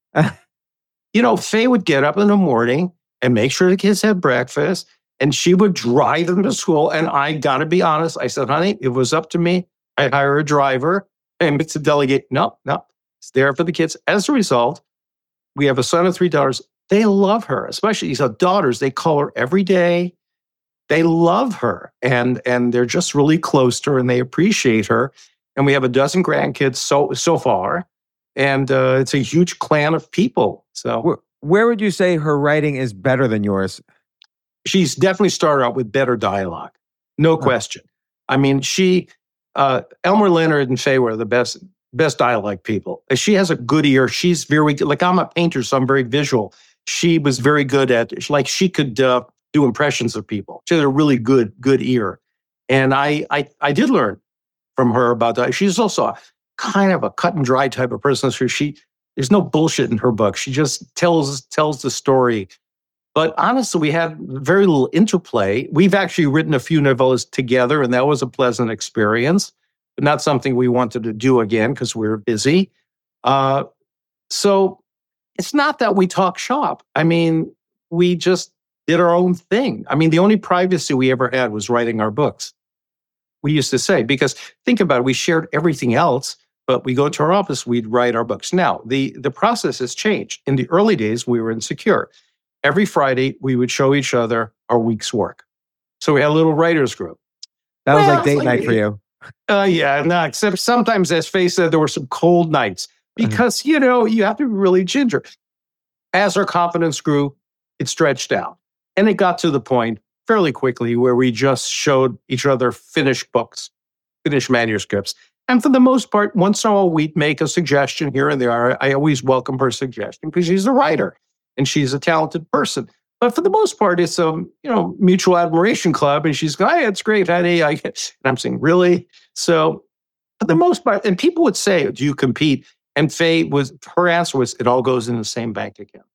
You know, Faye would get up in the morning and make sure the kids had breakfast, and she would drive them to school. And I got to be honest, I said, honey, if it was up to me, I'd hire a driver and to delegate. No, no, it's there for the kids. As a result, we have a son and three daughters. They love her, especially these daughters. They call her every day. They love her, and and they're just really close to her, and they appreciate her. And we have a dozen grandkids so so far, and uh, it's a huge clan of people. So, where, where would you say her writing is better than yours? She's definitely started out with better dialogue, no oh. question. I mean, she, uh, Elmer Leonard and Faye were the best best dialogue people. She has a good ear. She's very like I'm a painter, so I'm very visual. She was very good at, like she could uh, do impressions of people. She had a really good, good ear. And I, I, I did learn from her about that. She's also a, kind of a cut and dry type of person. So she, there's no bullshit in her book. She just tells, tells the story. But honestly, we had very little interplay. We've actually written a few novellas together, and that was a pleasant experience, but not something we wanted to do again because we were busy. Uh, so, It's not that we talk shop. I mean, we just did our own thing. I mean, the only privacy we ever had was writing our books. We used to say, because think about it, we shared everything else, but we go to our office, we'd write our books. Now, the, the process has changed. In the early days, we were insecure. Every Friday, we would show each other our week's work. So we had a little writer's group. That well, was like date like, night for you. Uh, yeah, no, except sometimes, as Faye said, there were some cold nights. Because, you know, you have to be really ginger. As our confidence grew, it stretched out. And it got to the point fairly quickly where we just showed each other finished books, finished manuscripts. And for the most part, once in a while, we'd make a suggestion here and there. I always welcome her suggestion because she's a writer and she's a talented person. But for the most part, it's a you know mutual admiration club. And she's going, hey, it's great, honey. I, and I'm saying, really? So for the most part, and people would say, do you compete? And Faye was, her answer was, it all goes in the same bank account.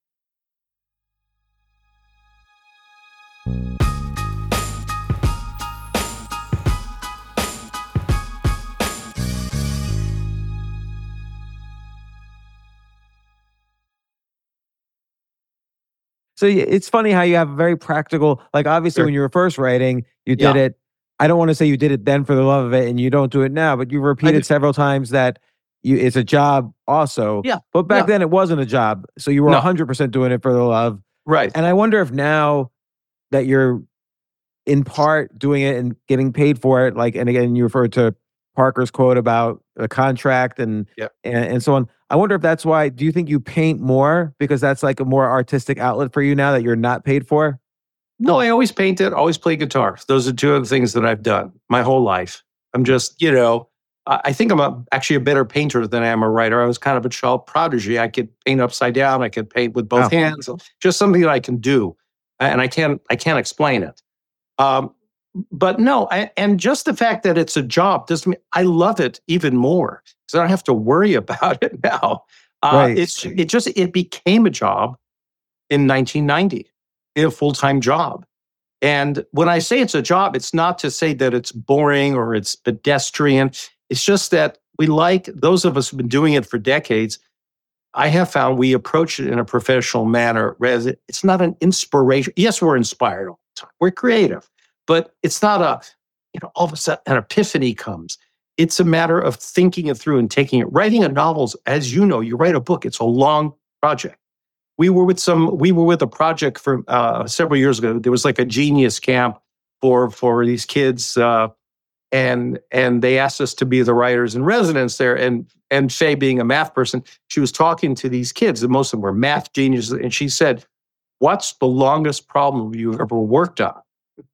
So y- it's funny how you have a very practical, like obviously Sure. when you were first writing, you did Yeah. it. I don't want to say you did it then for the love of it and you don't do it now, but you I repeated do. several times that you it's a job also. Yeah. But back Yeah. then it wasn't a job. So you were No. one hundred percent doing it for the love. Right. And I wonder if now that you're in part doing it and getting paid for it, like, and again, you referred to Parker's quote about the contract and, Yep. and and so on. I wonder if that's why. Do you think you paint more because that's like a more artistic outlet for you now that you're not paid for? No, I always painted, always play guitar. Those are two of the things that I've done my whole life. I'm just, you know, I I think I'm a, actually a better painter than I am a writer. I was kind of a child prodigy. I could paint upside down. I could paint with both Wow. hands. Just something that I can do, and I can't I can't explain it. Um, but no, I, and just the fact that it's a job doesn't mean I love it even more because I don't have to worry about it now. Uh, Right. It's it just it became a job in nineteen ninety, a full time job. And when I say it's a job, it's not to say that it's boring or it's pedestrian. It's just that we like those of us who've been doing it for decades. I have found we approach it in a professional manner. Whereas it- it's not an inspiration. Yes, we're inspired all the time. We're creative, but it's not a, you know, all of a sudden an epiphany comes. It's a matter of thinking it through and taking it. Writing a novel, as you know, you write a book. It's a long project. We were with some. We were with a project for uh, several years ago. There was like a genius camp for for these kids, uh, and and they asked us to be the writers in residence there. And and Faye, being a math person, she was talking to these kids, and most of them were math geniuses. And she said, "What's the longest problem you've ever worked on?"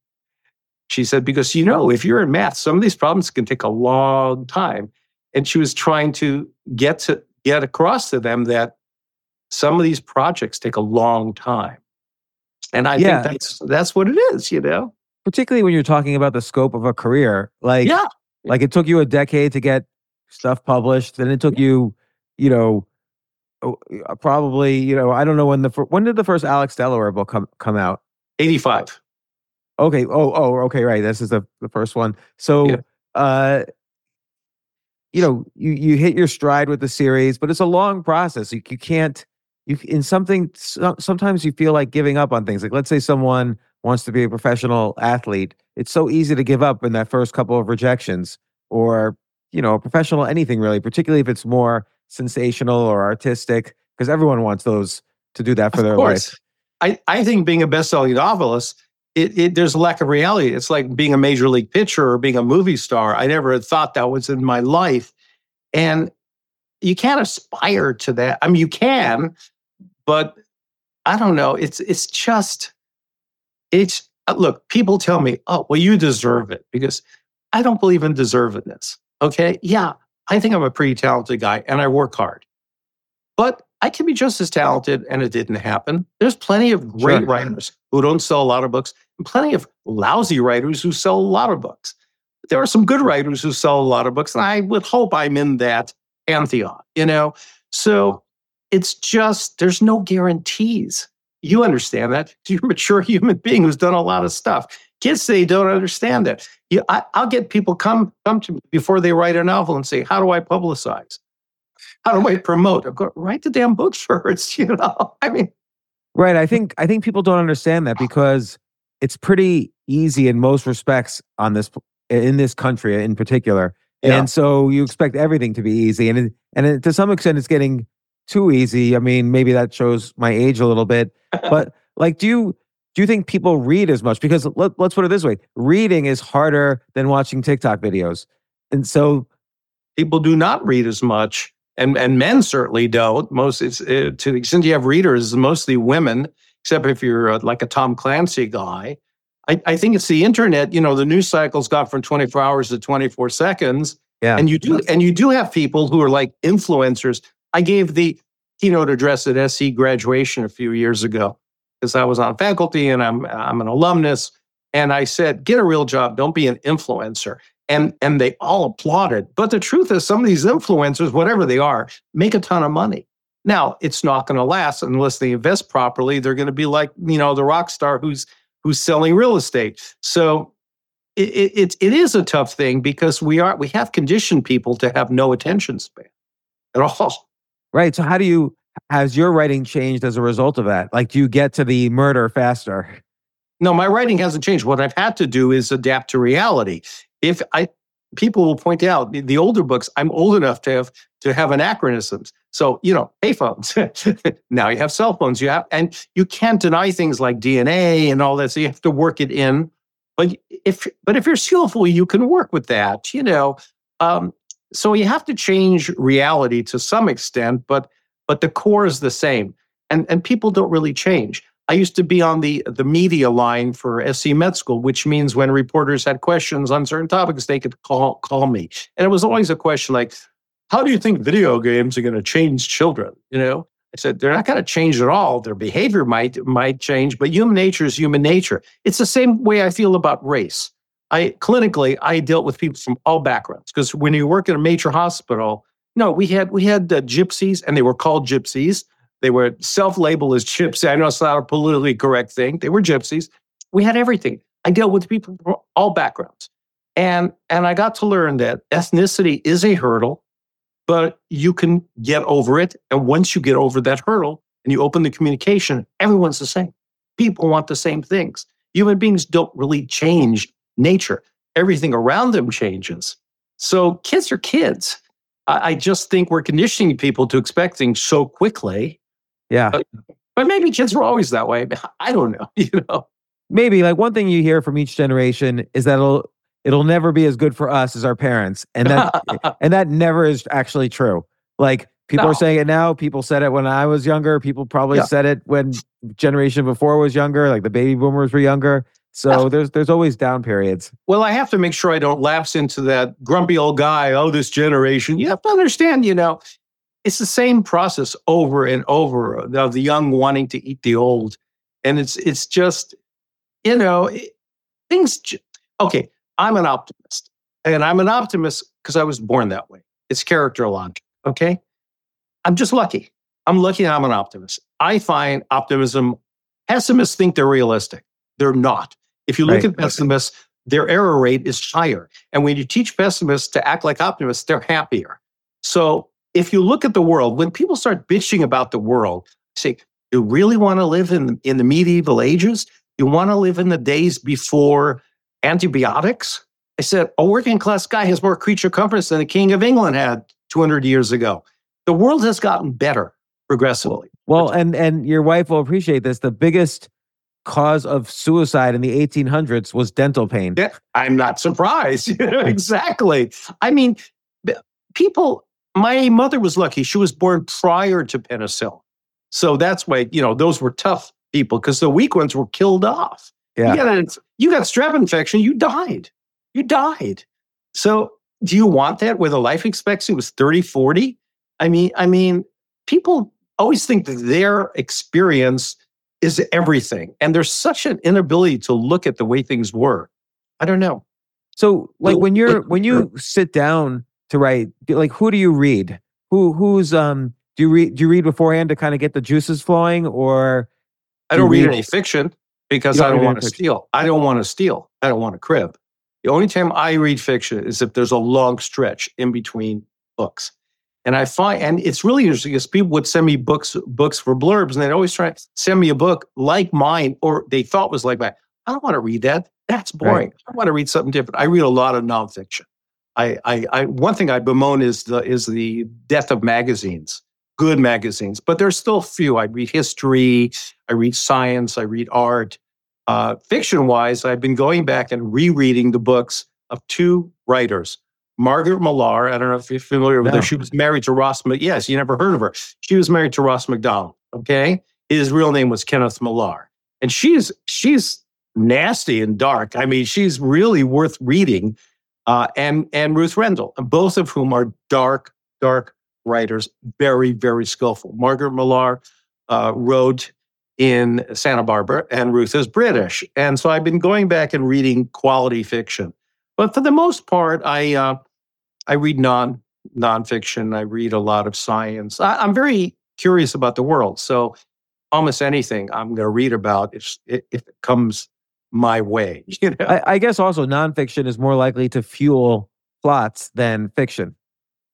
She said, "Because you know, if you're in math, some of these problems can take a long time." And she was trying to get to get across to them that some of these projects take a long time. And I Yeah. think that's that's what it is, you know? Particularly when you're talking about the scope of a career. Like, Yeah. like it took you a decade to get stuff published. Then it took you, you know, oh, uh, probably, you know, I don't know when the fir- when did the first Alex Delaware book come come out? eighty-five. Okay. Oh, oh, okay, right. This is the the first one. So, Yeah. uh, you know, you you hit your stride with the series, but it's a long process. You, you can't you in something. So, sometimes you feel like giving up on things. Like, let's say someone wants to be a professional athlete. It's so easy to give up in that first couple of rejections, or you know, a professional anything really, particularly if it's more sensational or artistic, because everyone wants those to do that for Of their course. life. I, I think being a best-selling novelist, it, it, there's a lack of reality. It's like being a major league pitcher or being a movie star. I never had thought that was in my life. And you can't aspire to that. I mean, you can, but I don't know. It's it's just, it's, uh, look, people tell me, oh, well, you deserve it, because I don't believe in deservedness. Okay. Yeah. I think I'm a pretty talented guy and I work hard, but I can be just as talented and it didn't happen. There's plenty of great Sure. writers who don't sell a lot of books and plenty of lousy writers who sell a lot of books. There are some good writers who sell a lot of books, and I would hope I'm in that pantheon, you know? So it's just, there's no guarantees. You understand that. You're a mature human being who's done a lot of stuff. Kids say don't understand that. You, I, I'll get people come come to me before they write a novel and say, how do I publicize? How do I promote? I go, write the damn books first, you know? I mean, Right. I think I think people don't understand that because it's pretty easy in most respects on this in this country in particular. Yeah. And so you expect everything to be easy. And it, and it, to some extent it's getting too easy. I mean, maybe that shows my age a little bit. But like, do you do you think people read as much? Because let, let's put it this way. Reading is harder than watching TikTok videos. And so people do not read as much, and and men certainly don't. Most it's uh, to the extent you have readers, mostly women, except if you're uh, like a Tom Clancy guy. I, I think it's the internet. You know, the news cycle's got from twenty-four hours to twenty-four seconds, yeah. and you do and you do have people who are like influencers. I gave the keynote address at S C graduation a few years ago because I was on faculty and I'm I'm an alumnus, and I said, get a real job, don't be an influencer. And and they all applauded. But the truth is, some of these influencers, whatever they are, make a ton of money. Now, it's not going to last unless they invest properly. They're going to be like, you know, the rock star who's who's selling real estate. So it, it, it, it is a tough thing because we are we have conditioned people to have no attention span at all. Right. So how do you Has your writing changed as a result of that? Like, do you get to the murder faster? No, my writing hasn't changed. What I've had to do is adapt to reality. If I, people will point out the, the older books, I'm old enough to have to have anachronisms. So, you know, payphones. Now you have cell phones. You have, and you can't deny things like D N A and all that. So you have to work it in. But if, but if you're skillful, you can work with that. You know, um, so you have to change reality to some extent, but but the core is the same. And and people don't really change. I used to be on the, the media line for S C Med School, which means when reporters had questions on certain topics, they could call call me. And it was always a question like, how do you think video games are going to change children? You know, I said, they're not going to change at all. Their behavior might might change, but human nature is human nature. It's the same way I feel about race. I clinically, I dealt with people from all backgrounds because when you work at a major hospital, no, we had we had uh, gypsies, and they were called gypsies. They were self-labeled as gypsy. I know it's not a politically correct thing. They were gypsies. We had everything. I dealt with people from all backgrounds. And, and I got to learn that ethnicity is a hurdle, but you can get over it. And once you get over that hurdle and you open the communication, everyone's the same. People want the same things. Human beings don't really change nature. Everything around them changes. So kids are kids. I, I just think we're conditioning people to expect things so quickly. Yeah. But, but maybe kids were always that way. I don't know, you know. Maybe like one thing you hear from each generation is that it'll it'll never be as good for us as our parents. And that and that never is actually true. Like people No. are saying it now, people said it when I was younger, people probably Yeah. said it when generation before was younger, like the baby boomers were younger. So Yeah. there's there's always down periods. Well, I have to make sure I don't lapse into that grumpy old guy, oh, this generation. You have to understand, you know, it's the same process over and over of the young wanting to eat the old. And it's it's just, you know, it, things. J- okay, I'm an optimist. And I'm an optimist because I was born that way. It's character logic, okay? I'm just lucky. I'm lucky I'm an optimist. I find optimism, pessimists think they're realistic. They're not. If you look Right. at pessimists, their error rate is higher. And when you teach pessimists to act like optimists, they're happier. So if you look at the world, when people start bitching about the world, say, you really want to live in, in the medieval ages? You want to live in the days before antibiotics? I said, a working class guy has more creature comforts than the King of England had two hundred years ago. The world has gotten better progressively. Well, and and your wife will appreciate this. The biggest cause of suicide in the eighteen hundreds was dental pain. Yeah, I'm not surprised. You know, exactly. I mean, b- people, my mother was lucky. She was born prior to penicillin. So that's why, you know, those were tough people because the weak ones were killed off. Yeah. You got, a, you got strep infection, you died. You died. So do you want that where the life expectancy was thirty, forty? I mean, I mean, people always think that their experience is everything. And there's such an inability to look at the way things were. I don't know. So like Well, when you're like- when you sit down to write, like who do you read? Who who's um do you read do you read beforehand to kind of get the juices flowing, or I Do don't you read read- any fiction because You don't I don't read want any to fiction? steal. I don't want to steal. I don't want to crib. The only time I read fiction is if there's a long stretch in between books. And I find, and it's really interesting because people would send me books, books for blurbs, and they'd always try to send me a book like mine, or they thought was like mine. I don't want to read that. That's boring. I want to read something different. I read a lot of nonfiction. I, I, I one thing I bemoan is the is the death of magazines, good magazines, but there's still few. I read history, I read science, I read art. Uh, fiction-wise, I've been going back and rereading the books of two writers. Margaret Millar, I don't know if you're familiar with No. her. She was married to Ross. Mc- Yes, you never heard of her. She was married to Ross McDonald. Okay, his real name was Kenneth Millar, and she's she's nasty and dark. I mean, she's really worth reading. Uh, and and Ruth Rendell, both of whom are dark, dark writers, very, very skillful. Margaret Millar uh, wrote in Santa Barbara, and Ruth is British. And so I've been going back and reading quality fiction. But for the most part, I uh, I read non nonfiction. I read a lot of science. I, I'm very curious about the world. So almost anything I'm going to read about if, if it comes my way. You know? I, I guess also nonfiction is more likely to fuel plots than fiction.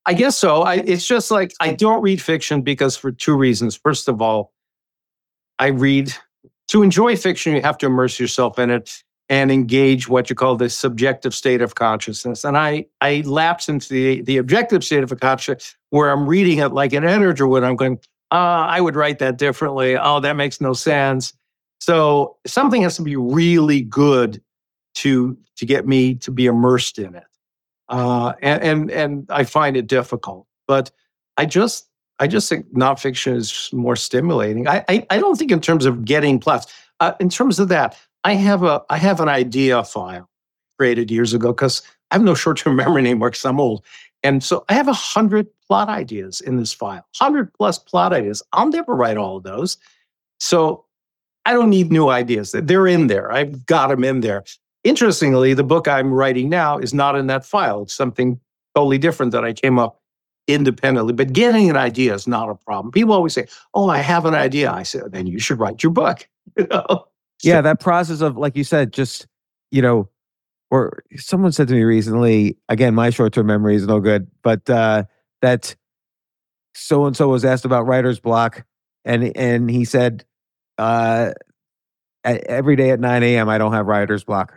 I guess so. I, it's just like I don't read fiction because for two reasons. First of all, I read to enjoy fiction, you have to immerse yourself in it and engage what you call the subjective state of consciousness. And I I lapse into the, the objective state of consciousness where I'm reading it like an editor would. I'm going, uh, I would write that differently. Oh, that makes no sense. So something has to be really good to to get me to be immersed in it. Uh, and, and and I find it difficult. But I just I just think nonfiction is more stimulating. I I, I don't think in terms of getting plots. Uh, in terms of that, I have a I have an idea file created years ago because I have no short-term memory anymore because I'm old. And so I have a hundred plot ideas in this file, hundred plus plot ideas. I'll never write all of those. So I don't need new ideas. They're in there. I've got them in there. Interestingly, the book I'm writing now is not in that file. It's something totally different that I came up independently. But getting an idea is not a problem. People always say, oh, I have an idea. I said, then you should write your book. You know? Yeah, that process of, like you said, just, you know, or someone said to me recently, again, my short-term memory is no good, but uh, that so-and-so was asked about writer's block, and and he said, uh, every day at nine a.m., I don't have writer's block.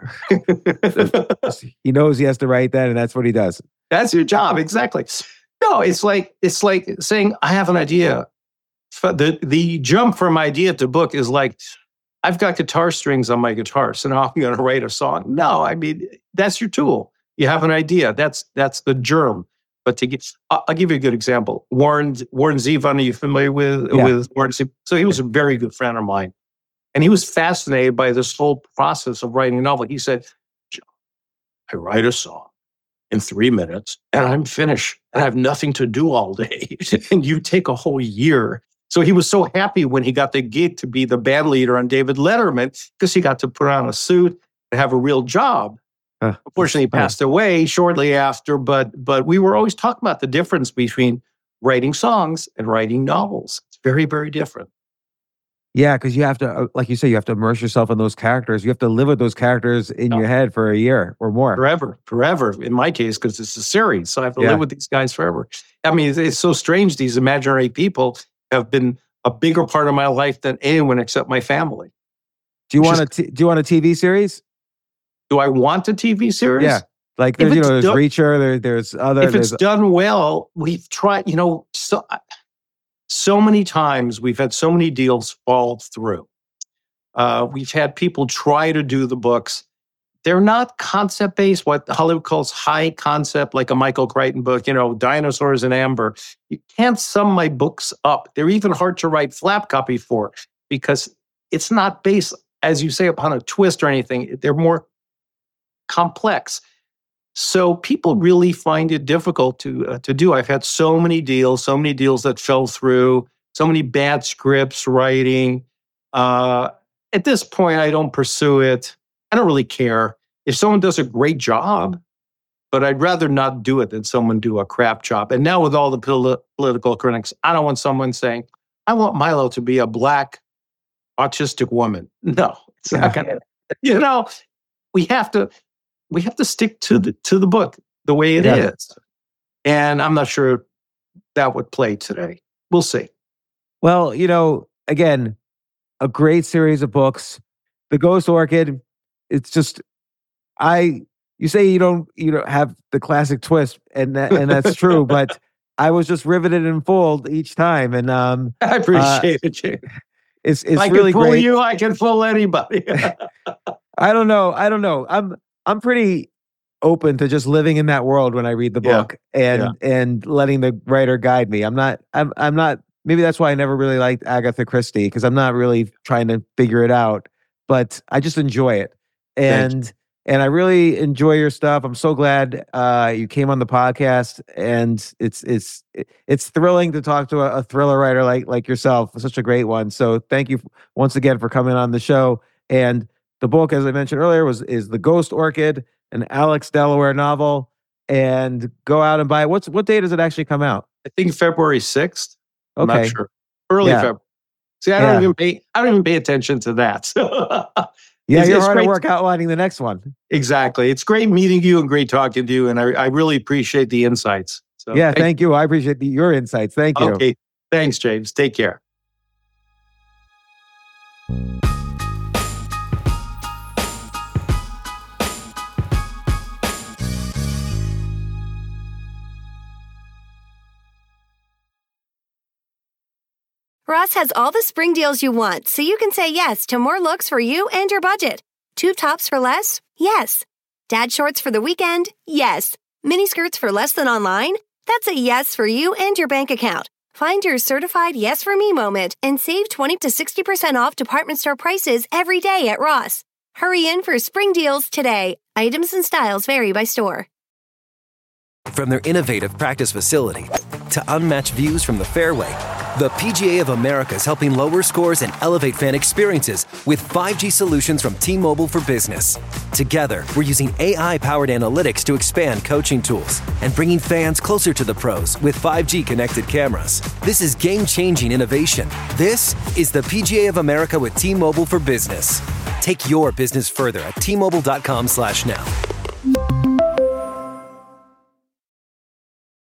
He knows he has to write that, and that's what he does. That's your job, exactly. No, it's like it's like saying, I have an idea. The, the jump from idea to book is like, I've got guitar strings on my guitar, so now I'm going to write a song. No, I mean, that's your tool. You have an idea. That's that's the germ. But to get, I'll, I'll give you a good example. Warren Warren Zevon, are you familiar with, yeah. with Warren Zevon? So he was a very good friend of mine. And he was fascinated by this whole process of writing a novel. He said, I write a song in three minutes and I'm finished and I have nothing to do all day. And you take a whole year. So he was so happy when he got the gig to be the band leader on David Letterman because he got to put on a suit and have a real job. Uh, Unfortunately, he passed uh, away shortly after, but but we were always talking about the difference between writing songs and writing novels. It's very, very different. Yeah, because you have to, like you say, you have to immerse yourself in those characters. You have to live with those characters in no. your head for a year or more. Forever, forever. In my case, because it's a series, so I have to yeah. live with these guys forever. I mean, it's, it's so strange. These imaginary people have been a bigger part of my life than anyone except my family. Do you want a t- Do you want a T V series? Do I want a T V series? Yeah, like there's, you know, there's done, Reacher. There, there's other. If it's done well, we've tried. You know, so so many times we've had so many deals fall through. Uh, we've had people try to do the books. They're not concept based. What Hollywood calls high concept, like a Michael Crichton book. You know, Dinosaurs in Amber. You can't sum my books up. They're even hard to write flap copy for because it's not based, as you say, upon a twist or anything. They're more complex. So people really find it difficult to uh, to do. I've had so many deals, so many deals that fell through, so many bad scripts writing. Uh, at this point, I don't pursue it. I don't really care. If someone does a great job, but I'd rather not do it than someone do a crap job. And now with all the pol- political critics, I don't want someone saying, I want Milo to be a black autistic woman. No, it's not gonna, you know, we have to we have to stick to the to the book the way it yeah. is. And I'm not sure that would play today. We'll see. Well, you know, again, a great series of books. The Ghost Orchid, it's just I you say you don't you don't have the classic twist, and that, and that's true, but I was just riveted and fooled each time. And um I appreciate uh, it, Jay. It's it's I really can fool great. you, I can fool anybody. I don't know. I don't know. I'm I'm pretty open to just living in that world when I read the book yeah. and yeah. and letting the writer guide me. I'm not I'm I'm not maybe that's why I never really liked Agatha Christie, because I'm not really trying to figure it out, but I just enjoy it. And and I really enjoy your stuff. I'm so glad uh, you came on the podcast, and it's it's it's thrilling to talk to a, a thriller writer like like yourself, such a great one. So thank you once again for coming on the show. And the book, as I mentioned earlier, was is The Ghost Orchid, an Alex Delaware novel. And go out and buy it. What's what day does it actually come out? I think February sixth. I'm okay. not sure. Early yeah. February. See, I don't yeah. even pay I don't even pay attention to that. Yeah, it's, you're it's hard great. at work outlining the next one. Exactly. It's great meeting you and great talking to you. And I, I really appreciate the insights. So, yeah, thank, thank you. I appreciate the, your insights. Thank you. Okay. Thanks, James. Take care. Ross has all the spring deals you want, so you can say yes to more looks for you and your budget. Tube tops for less? Yes. Dad shorts for the weekend? Yes. Mini skirts for less than online? That's a yes for you and your bank account. Find your certified yes for me moment and save twenty to sixty percent off department store prices every day at Ross. Hurry in for spring deals today. Items and styles vary by store. From their innovative practice facility to unmatched views from the fairway, the P G A of America is helping lower scores and elevate fan experiences with five G solutions from T-Mobile for Business. Together, we're using A I-powered analytics to expand coaching tools and bringing fans closer to the pros with five G connected cameras. This is game-changing innovation. This is the P G A of America with T-Mobile for Business. Take your business further at T Mobile dot com slash now.